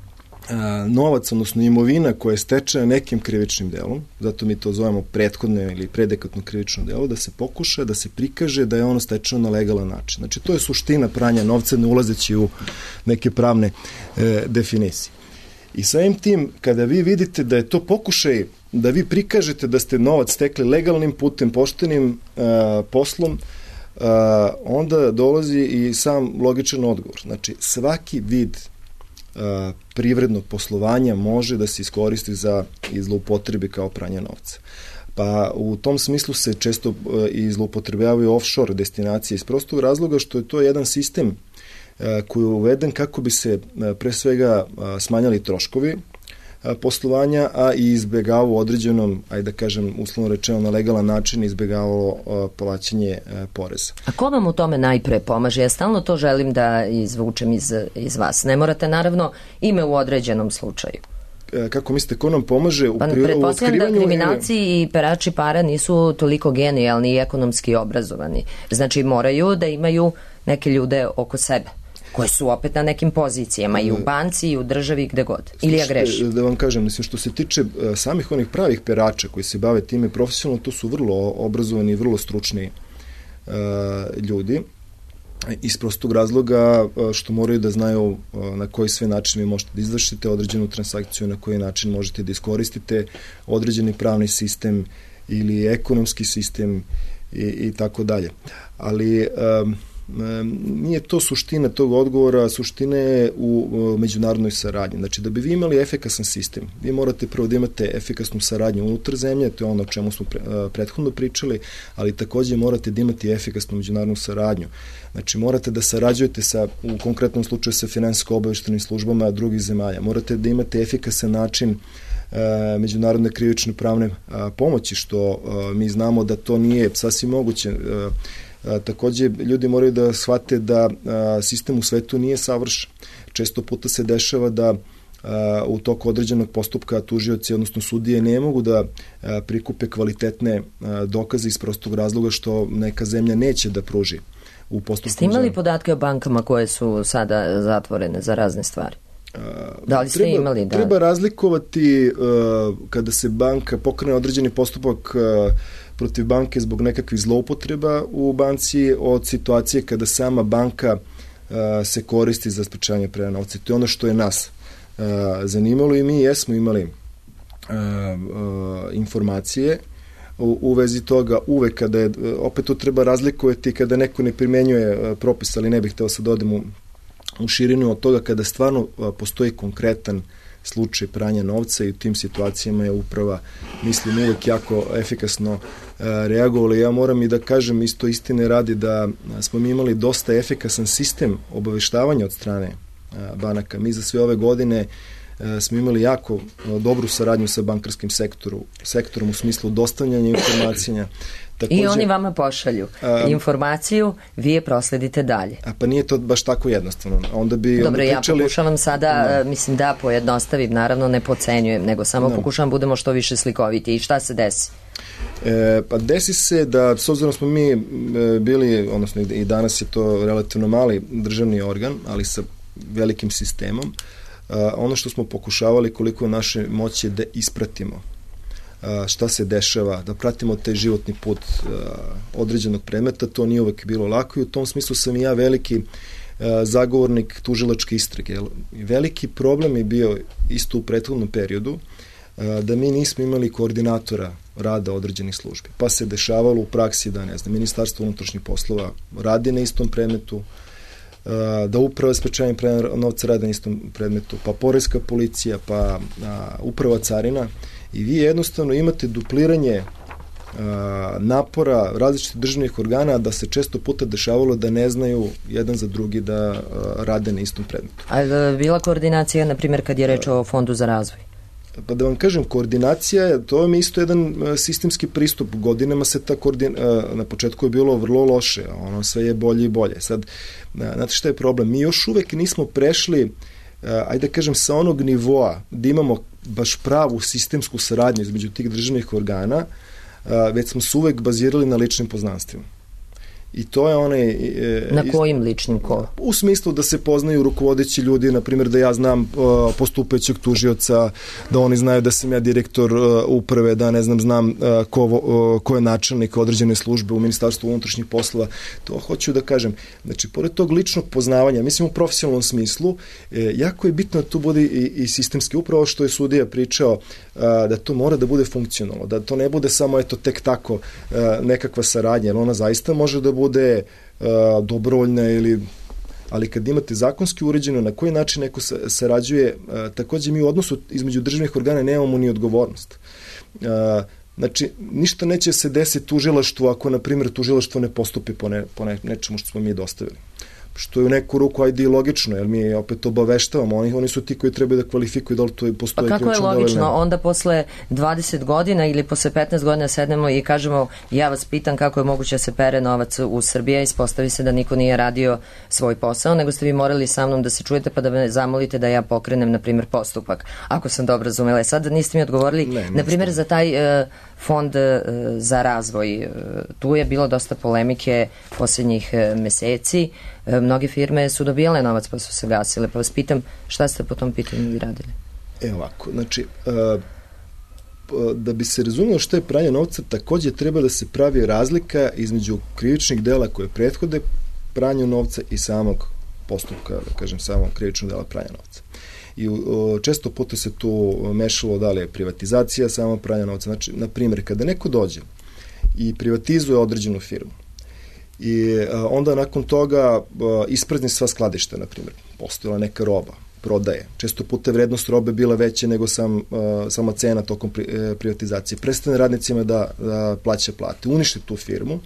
a, novac, odnosno imovina koja je stečena nekim krivičnim delom, zato mi to zovemo prethodno ili predekatno krivično delo, da se pokuša, da se prikaže da je ono stečeno na legalan način. Znači, to je suština pranja novca, ne ulazeći u neke pravne e, definicije. I samim tim, kada vi vidite da je to pokušaj da vi prikažete da ste novac stekli legalnim putem, poštenim uh, poslom, uh, onda dolazi i sam logičan odgovor. Znači, svaki vid uh, privrednog poslovanja može da se iskoristi za zloupotrebi kao pranje novca. Pa u tom smislu se često uh, i zloupotrebljavaju offshore destinacije iz prostog razloga što je to jedan sistem uh, koji je uveden kako bi se uh, pre svega uh, smanjali troškovi poslovanja, a i izbjegavao određenom, ajde da kažem, uslovno rečeno na legalan način, izbjegavao plaćanje poreza. A ko vam u tome najpre pomaže? Ja stalno to želim da izvučem iz, iz vas. Ne morate, naravno, ime u određenom slučaju. Kako mislite, ko nam pomaže u, pa, pri, u otkrivanju? Da kriminalci i perači para nisu toliko genijalni i ekonomski obrazovani. Znači, moraju da imaju neke ljude oko sebe, koje su opet na nekim pozicijama i u banci i u državi gde god. Ili ja grešim? Da vam kažem, mislim, što se tiče uh, samih onih pravih perača koji se bave time profesionalno, to su vrlo obrazovani i vrlo stručni uh, ljudi iz prostog razloga uh, što moraju da znaju uh, na koji sve način vi možete da izvršite određenu transakciju, na koji način možete da iskoristite određeni pravni sistem ili ekonomski sistem i, i tako dalje. Ali um, nije to suština tog odgovora, suština je u međunarodnoj saradnji. Znači, da bi vi imali efikasan sistem, vi morate prvo da imate efikasnu saradnju unutar zemlje, to je ono o čemu smo pre, prethodno pričali, ali takođe morate da imate efikasnu međunarodnu saradnju. Znači, morate da sarađujete sa, u konkretnom slučaju sa finansijsko-obaveštajnim službama drugih zemalja. Morate da imate efikasan način e, međunarodne krivične pravne a, pomoći, što a, mi znamo da to nije sasvim moguće. A, A, takođe, ljudi moraju da shvate da a, sistem u svetu nije savršen. Često puta se dešava da a, u toku određenog postupka tužioci, odnosno sudije, ne mogu da a, prikupe kvalitetne a, dokaze iz prostog razloga što neka zemlja neće da pruži u postupku. Ste imali podatke o bankama koje su sada zatvorene za razne stvari? Da li ste treba, imali? Da. Treba razlikovati uh, kada se banka pokrene određeni postupak uh, protiv banke zbog nekakvih zloupotreba u banci od situacije kada sama banka uh, se koristi za sprečavanje pranja novca. To je ono što je nas uh, zanimalo i mi jesmo imali uh, uh, informacije u, u vezi toga. Uvek kada je, opet to treba razlikovati kada neko ne primenjuje uh, propis, ali ne bih hteo sad odem u u širinu od toga kada stvarno postoji konkretan slučaj pranja novca i u tim situacijama je uprava, mislim, uvek jako efikasno reagovala. Ja moram i da kažem isto istine radi da smo mi imali dosta efikasan sistem obaveštavanja od strane banaka. Mi za sve ove godine smo imali jako dobru saradnju sa bankarskim sektoru, sektorom u smislu dostavljanja informacija. Takođe, i oni vama pošalju a, informaciju, vi je prosledite dalje. A pa nije to baš tako jednostavno. Onda bi Dobro, onda pričali... ja pokušavam sada, no. mislim da pojednostavim, naravno ne podcenjujem, nego samo no. pokušavam budemo što više slikoviti. I šta se desi? E, pa desi se da, s obzirom smo mi bili, odnosno i danas je to relativno mali državni organ, ali sa velikim sistemom, a, ono što smo pokušavali koliko je naše moći da ispratimo šta se dešava, da pratimo taj životni put određenog predmeta, to nije uvek bilo lako i u tom smislu sam i ja veliki zagovornik tužilačke istrage. Veliki problem je bio isto u prethodnom periodu da mi nismo imali koordinatora rada određenih službi. Pa se dešavalo u praksi da, ne znam, Ministarstvo unutrašnjih poslova radi na istom predmetu, da uprava sprečavanja pranja novca radi na istom predmetu, pa poreska policija, pa uprava carina, i vi jednostavno imate dupliranje a, napora različitih državnih organa da se često puta dešavalo da ne znaju jedan za drugi da a, rade na istom predmetu. A je bila koordinacija, na primjer, kad je reč o Fondu za razvoj? Pa da vam kažem, koordinacija, to je isto jedan sistemski pristup. Godinama se ta koordinacija, na početku je bilo vrlo loše, a ono sve je bolje i bolje. Sad, znate šta je problem? Mi još uvek nismo prešli, ajde da kažem, sa onog nivoa da imamo baš pravu sistemsku saradnju između tih državnih organa, već smo se uvek bazirali na ličnim poznanstvima. I to je onaj... E, na kojim ličnim ko? U smislu da se poznaju rukovodeći ljudi, na primjer da ja znam uh, postupajućeg tužioca, da oni znaju da sam ja direktor uh, uprave, da ne znam, znam uh, ko, uh, ko je načelnik određene službe u Ministarstvu unutrašnjih poslova. To hoću da kažem. Znači, pored tog ličnog poznavanja, mislim u profesionalnom smislu, eh, jako je bitno da tu bude i, i sistemski, upravo što je sudija pričao, uh, da to mora da bude funkcionalno, da to ne bude samo eto tek tako uh, nekakva saradnja, jer ona zaista može da bude uh, dobrovoljna ili, ali kad imate zakonski uređeno na koji način neko sarađuje, uh, takođe mi u odnosu između državnih organa nemamo ni odgovornost. Uh, znači, ništa neće se desiti tužilaštvu ako, na primjer, tužilaštvo ne postupi po, ne, po ne, nečemu što smo mi dostavili. Što je u neku ruku ajde i logično, jer mi opet obaveštavamo, oni, oni su ti koji trebaju da kvalifikuju da li to postoji. Pa kako je logično? Onda posle dvadeset godina ili posle petnaest godina sednemo i kažemo, ja vas pitam kako je moguće da se pere novac u Srbiji, ispostavi se da niko nije radio svoj posao, nego ste vi morali sa mnom da se čujete pa da me zamolite da ja pokrenem, na primjer, postupak. Ako sam dobro razumela. Sad niste mi odgovorili, ne, na primjer, za taj uh, fond uh, za razvoj. Uh, tu je bilo dosta polemike posljednjih uh, meseci. Mnoge firme su dobijale novac pa su se gasile, pa vas pitam šta ste po tom pitanju vi radili? E ovako, znači da bi se razumelo što je pranje novca, takođe treba da se pravi razlika između krivičnih dela koje prethode pranju novca i samog postupka, da kažem, samog krivičnog dela pranja novca. I o, često puta se tu mešalo da li je privatizacija samo pranja novca. Znači, na primjer, kada neko dođe i privatizuje određenu firmu, i a, onda nakon toga a, isprazni sva skladišta, na primjer, postojala neka roba, prodaje. Često puta vrednost robe bila veća nego sam, a, sama cena tokom pri, e, privatizacije. Prestane radnicima da, da plaća plate. Unište tu firmu.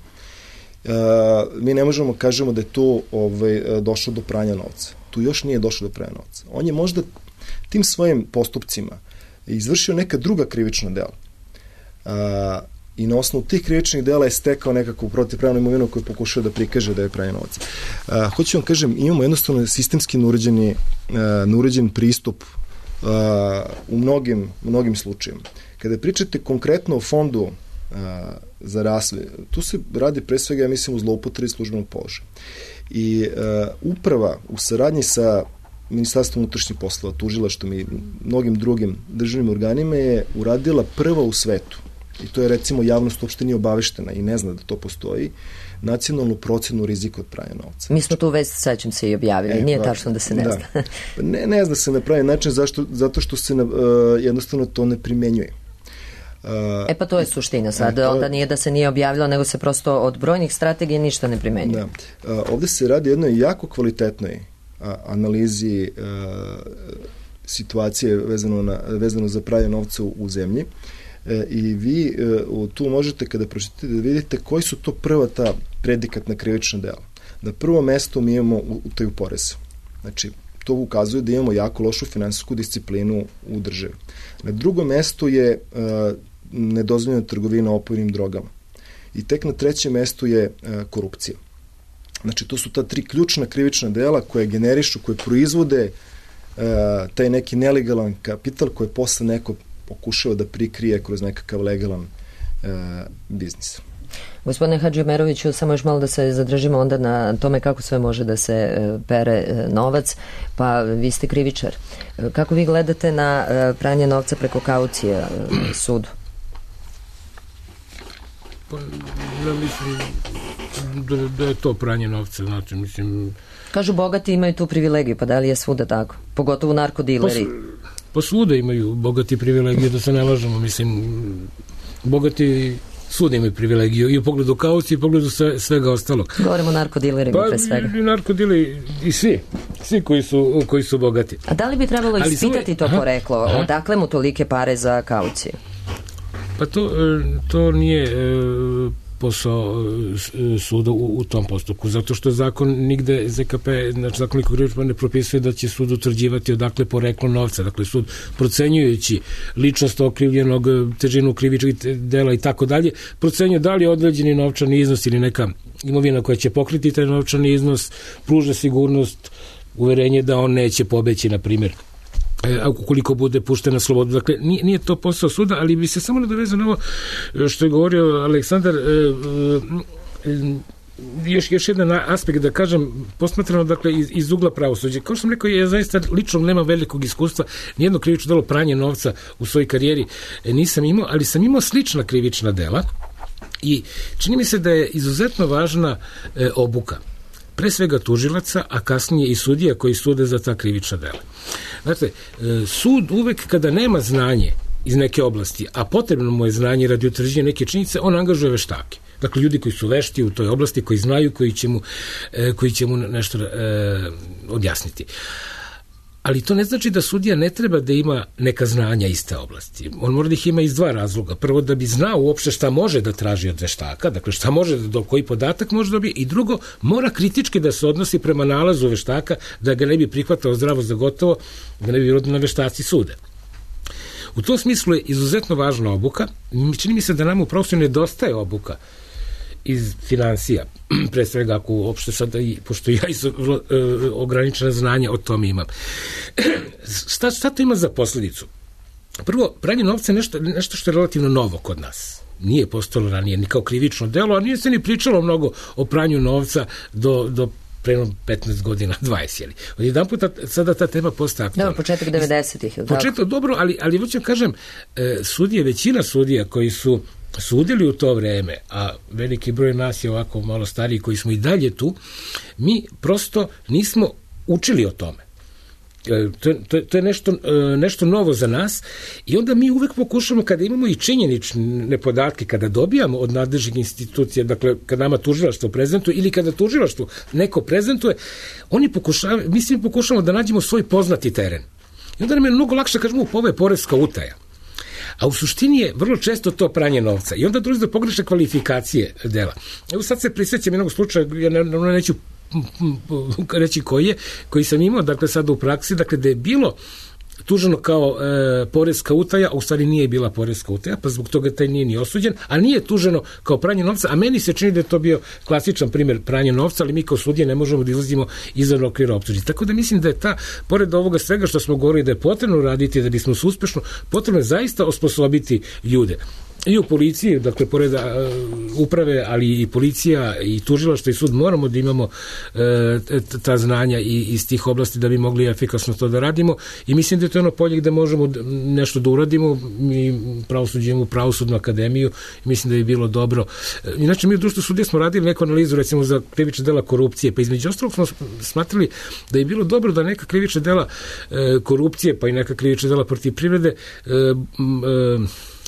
A, mi ne možemo kažemo da je tu ovaj, došlo do pranja novca. Tu još nije došlo do pranja novca. On je možda tim svojim postupcima izvršio neka druga krivična dela. A, i na osnovu tih krivičnih dela je stekao nekakvu protivpravnu imovinu koju pokušao da prikaže da je pranje novca. Uh, hoću vam kažem, imamo jednostavno sistemski nuređeni, uh, nuređen pristup uh, u mnogim, mnogim slučajima. Kada pričate konkretno o fondu uh, za razvoj, tu se radi pre svega, ja mislim, u zloupotrebi službenog položaja. I uh, uprava u saradnji sa Ministarstvom unutrašnjih poslova, tužilaštvom i mnogim drugim državnim organima je uradila prva u svetu, i to je recimo javnost uopšte nije obaveštena i ne zna da to postoji, nacionalnu procenu rizika od pranja novca. Mi smo tu već, sećam se, i objavili, e, nije pa, tačno da se ne da. zna. ne, ne zna se na pravi način, zašto, zato što se uh, jednostavno to ne primenjuje. Uh, e pa to je suština sad, to, onda nije da se nije objavilo, nego se prosto od brojnih strategija ništa ne primenjuje. Da. Uh, ovde se radi jednoj jako kvalitetnoj uh, analizi uh, situacije vezano, na, vezano za pranje novca u, u zemlji. E, i vi e, tu možete kada pročitate da vidite koji su to prva ta predikatna krivična dela. Na prvo mesto mi imamo utaju poreza. Znači, to ukazuje da imamo jako lošu finansijsku disciplinu u državi. Na drugom mestu je uh, nedozvoljena trgovina opojnim drogama. I tek na trećem mestu je uh, korupcija. Znači, to su ta tri ključna krivična dela koje generišu, koje proizvode uh, taj neki nelegalan kapital koje posle neko pokušava da prikrije kroz nekakav legalan uh, biznis. Gospodine Hadžiomeroviću, samo još malo da se zadržimo onda na tome kako sve može da se pere novac, pa vi ste krivičar. Kako vi gledate na pranje novca preko kaucije sudu? Pa, ja mislim da, da je to pranje novca, znači, mislim... Kažu, bogati imaju tu privilegiju, pa da li je svuda tako? Pogotovo narkodileri. Pa, pa svuda imaju bogati privilegiju, da se ne lažemo, mislim, bogati... Sud imaju privilegiju i u pogledu kaucije i u pogledu sve, svega ostalog. Govorimo o narkodilerima pa, pre svega. Pa i narkodileri i svi, svi koji su, koji su bogati. A da li bi trebalo ali ispitati to, je, to poreklo? Aha. Odakle mu tolike pare za kauciju? Pa to, to nije posao suda u, u tom postupku, zato što zakon nigde Z K P, znači zakonik o krivičnom ne propisuje da će sud utvrđivati odakle poreklo novca. Dakle, sud procenjujući ličnost okrivljenog, težinu krivičnog dela i tako dalje, procenjuje da li je određeni novčani iznos ili neka imovina koja će pokriti taj novčani iznos, pruža sigurnost, uverenje da on neće pobeći, na primjer, ukoliko bude pušten na slobodu. Dakle, nije, nije to posao suda, ali bi se samo nadovezao na ovo što je govorio Aleksandar, još, još jedan aspekt da kažem, posmatrano dakle iz, iz ugla pravosuđa. Kao što sam rekao, ja zaista lično nema velikog iskustva, nijedno krivično delo pranje novca u svojoj karijeri nisam imao, ali sam imao slična krivična dela i čini mi se da je izuzetno važna e, obuka. Pre svega tužilaca, a kasnije i sudija koji sude za ta krivična dela. Dakle, sud uvek kada nema znanje iz neke oblasti, a potrebno mu je znanje radi utvrđenja neke činjenice, on angažuje veštake. Dakle, ljudi koji su vešti u toj oblasti, koji znaju, koji će mu, koji će mu nešto e, odjasniti. Ali to ne znači da sudija ne treba da ima neka znanja iz te oblasti. On mora da ih ima iz dva razloga. Prvo, da bi znao uopšte šta može da traži od veštaka, dakle šta može da, do koji podatak može dobiti, i drugo, mora kritički da se odnosi prema nalazu veštaka, da ga ne bi prihvatao zdravo za gotovo, da ne bi bilo na veštaci sude. U tom smislu je izuzetno važna obuka. Čini mi se da nam u pravosuđu nedostaje obuka iz finansija, pre svega ako uopšte sada, i, pošto ja iz, e, ograničena znanja o tom imam. šta, šta to ima za posljedicu? Prvo, pranje novca je nešto, nešto što je relativno novo kod nas. Nije postojalo ranije ni kao krivično delo, a nije se ni pričalo mnogo o pranju novca do, do preno petnaest godina, dvadeset, jeli. Od jedan puta sada ta tema postaje aktualna. Dobro, početak devedesetih. Početak, dobro, ali, ali hoću kažem, e, sudije, većina sudija koji su sudili u to vreme, a veliki broj nas je ovako malo stariji koji smo i dalje tu, mi prosto nismo učili o tome. To, to, to je nešto, nešto novo za nas i onda mi uvek pokušamo, kada imamo i činjenične podatke, kada dobijamo od nadležnih institucija, dakle kada nama tužilaštvo prezentuje ili kada tužilaštvo neko prezentuje, oni pokušavaju, mi svi pokušamo da nađemo svoj poznati teren. I onda nam je mnogo lakše kažemo, ovo je poreska utaja. A u suštini je vrlo često to pranje novca. I onda dolazi do pogrešne kvalifikacije dela. Evo sad se prisjećam jednog slučaja, ja ne, ne, neću reći koji je, koji sam imao, dakle sada u praksi, dakle da je bilo tuženo kao e, poreska utaja, a u stvari nije bila poreska utaja, pa zbog toga taj nije ni osuđen, a nije tuženo kao pranje novca, a meni se čini da je to bio klasičan primjer pranja novca, ali mi kao sudije ne možemo da izlazimo izvan okvira optužnice. Tako da mislim da je ta, pored ovoga svega što smo govorili da je potrebno raditi, da bismo se uspešno, potrebno je zaista osposobiti ljude. I u policiji, dakle, pored uh, uprave, ali i policija i tužilaštvo i sud moramo da imamo uh, ta znanja i iz tih oblasti da bi mogli efikasno to da radimo i mislim da je to ono polje gde možemo nešto da uradimo. Mi pravosuđujemo pravosudnu akademiju i mislim da je bilo dobro. Inače, mi u društvu sudija smo radili neku analizu, recimo za krivična dela korupcije, pa između ostalog smo smatrali da je bilo dobro da neka krivična dela uh, korupcije, pa i neka krivična dela protiv privrede uh, uh,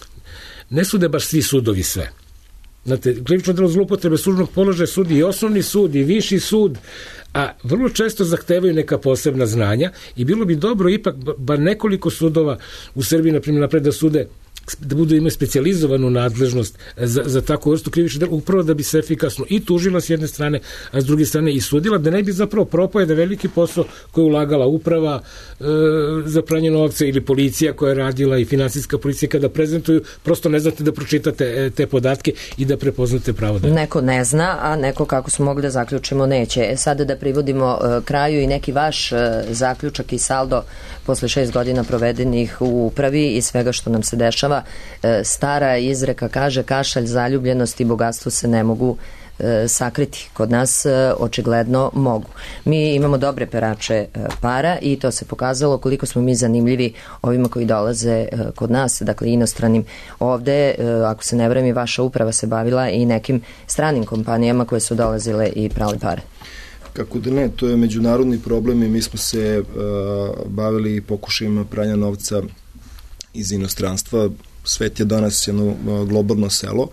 ne sude baš svi sudovi sve. Znate, krivično delo zloupotrebe službenog položaja sudi i osnovni sud i viši sud, a vrlo često zahtevaju neka posebna znanja i bilo bi dobro ipak bar nekoliko sudova u Srbiji, na primjer, napred da sude da budu imaju specijalizovanu nadležnost za, za takvu vrstu krivičnih dela, upravo da bi se efikasno i tužila s jedne strane, a s druge strane i sudila, da ne bi zapravo propao jedan veliki posao koji je ulagala uprava e, za pranje novca ili policija koja je radila i finansijska policija, kada prezentuju, prosto ne znate da pročitate te podatke i da prepoznate pravo da. Neko ne zna, a neko, kako smo mogli da zaključimo, neće. E, sada da privodimo e, kraju i neki vaš e, zaključak i saldo posle šest godina provedenih u upravi i svega što nam se dešava. E, stara izreka kaže: kašalj, zaljubljenost i bogatstvo se ne mogu e, sakriti. Kod nas e, očigledno mogu. Mi imamo dobre perače e, para i to se pokazalo koliko smo mi zanimljivi ovima koji dolaze e, kod nas, dakle inostranim. Ovde, e, ako se ne vrem, i vaša uprava se bavila i nekim stranim kompanijama koje su dolazile i prali pare. Kako da ne, to je međunarodni problem i mi smo se uh, bavili pokušajima pranja novca iz inostranstva. Svet je danas jedno uh, globalno selo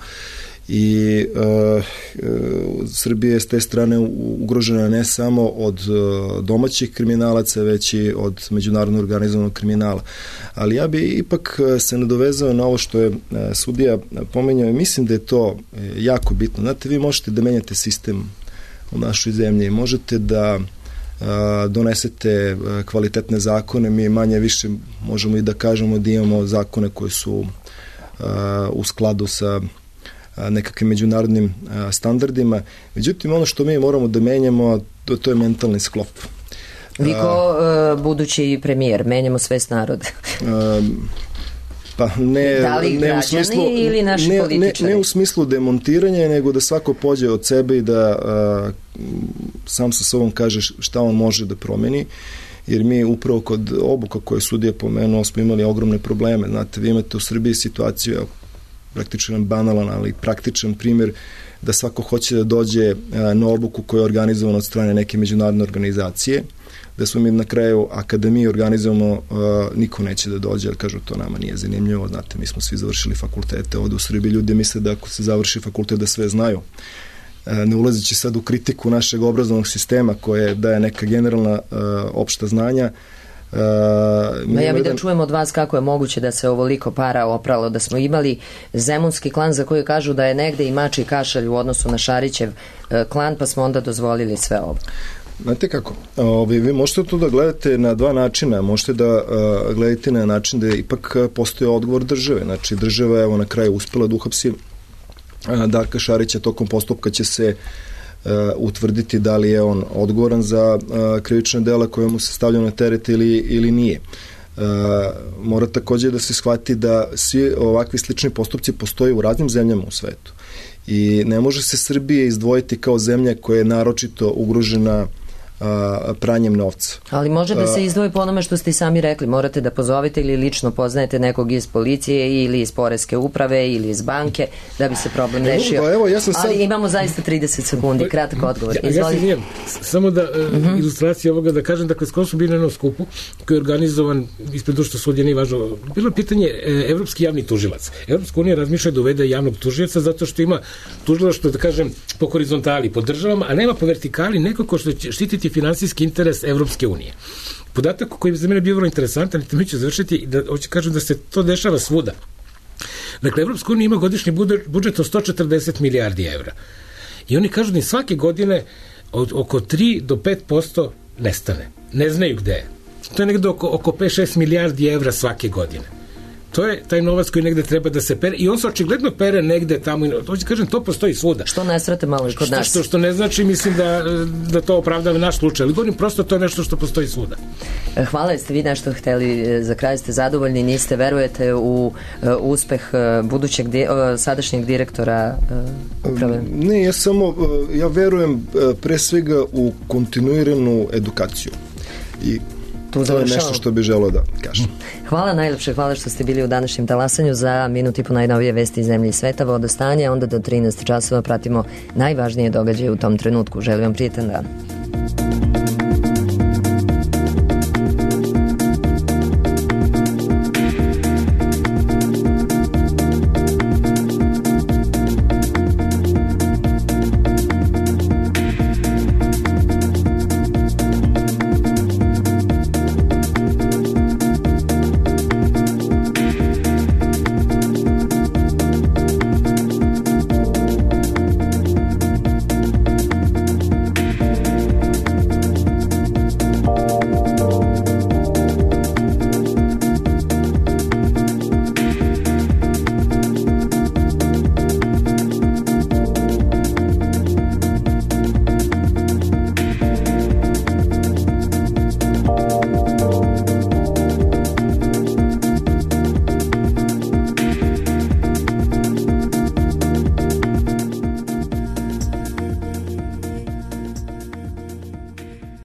i uh, uh, Srbija je s te strane ugrožena ne samo od uh, domaćih kriminalaca, već i od međunarodno organizovanog kriminala. Ali ja bi ipak se nadovezao na ovo što je uh, sudija pomenjao i mislim da je to uh, jako bitno. Znate, vi možete da menjate sistem u našoj zemlji. Možete da a, donesete a, kvalitetne zakone, mi manje više možemo i da kažemo da imamo zakone koji su a, u skladu sa a, nekakvim međunarodnim a, standardima. Međutim, ono što mi moramo da menjamo, to, to je mentalni sklop. Vi ko a, budući premijer, menjamo svest naroda. A, Pa ne, da li ne u smislu ili naši ne, političari? Ne, ne u smislu demontiranja, nego da svako pođe od sebe i da a, sam sa sobom kaže šta on može da promeni, jer mi upravo kod obuka koje sudija pomenuo smo imali ogromne probleme. Znate, vi imate u Srbiji situaciju, praktičan banalan, ali praktičan primjer da svako hoće da dođe a, na obuku koja je organizovana od strane neke međunarodne organizacije, da smo mi na kraju akademije organizujemo, uh, niko neće da dođe, jer kažu to nama nije zanimljivo, znate, mi smo svi završili fakultete, ovde u Srbiji ljudi misle da ako se završi fakultet da sve znaju. Uh, ne ulazeći sad u kritiku našeg obrazovnog sistema koje daje neka generalna uh, opšta znanja. Uh, Ma ja bih da čujem od vas kako je moguće da se ovoliko para opralo, da smo imali zemunski klan za koji kažu da je negde i mači kašalj u odnosu na Šarićev uh, klan, pa smo onda dozvolili sve ovo. Znate kako, ovi, vi možete to da gledate na dva načina, možete da uh, gledate na način da ipak postoji odgovor države, znači država je evo na kraju uspela da uhapsi uh, Darka Šarića, tokom postupka će se uh, utvrditi da li je on odgovoran za uh, krivična dela koje mu se stavljaju na teret ili, ili nije. Uh, mora takođe da se shvati da svi ovakvi slični postupci postoje u raznim zemljama u svetu i ne može se Srbije izdvojiti kao zemlja koja je naročito ugrožena a, pranjem novca. Ali može da se izdvoji po onome što ste i sami rekli, morate da pozovete ili lično poznajete nekog iz policije ili iz poreske uprave ili iz banke da bi se problem rešio. Evo, ja sam sad... Ali imamo zaista trideset sekundi, kratak odgovor. Ja, ja se nijem, samo da uh, uh-huh. ilustracija ovoga da kažem, dakle skoro smo bili na jednom skupu koji je organizovan ispred društva sudija, nije važno. Bilo je pitanje e, evropski javni tužilac. Evropska unija razmišlja da uvede javnog tužioca zato što ima tužilaštvo, da kažem, po horizontali, po državama, a nema po vertikali neko ko što će štititi finansijski interes Evropske unije. Podatak koji je za mene bio vrlo interesantan, i mi ću završiti i da hoću kažem da se to dešava svuda. Dakle, Evropska unija ima godišnji budžet od sto četrdeset milijardi evra. I oni kažu da im svake godine od oko tri do pet posto nestane. Ne znaju gde je. To je negde oko, oko pet do šest milijardi evra svake godine. To je taj novac koji negde treba da se pere i on se očigledno pere negde tamo. To ću kažem, to postoji svuda. Što ne srate malo i kod nas? Što, što ne znači, mislim da, da to opravdava naš slučaj. Ali govorim, prosto to je nešto što postoji svuda. Hvala, jeste vi nešto hteli za kraj, ste zadovoljni, niste, verujete u uh, uspeh uh, budućeg, di, uh, sadašnjeg direktora uh, uprave? Ne, ja samo, uh, ja verujem uh, pre svega u kontinuiranu edukaciju. I to je nešto što bi želeo da kažem. Hvala najlepše, hvala što ste bili u današnjem talasanju. Za minut i po najnovije vesti iz zemlje i sveta, vodostanje, onda do trinaest časova pratimo najvažnije događaje u tom trenutku. Želim vam prijetan dan.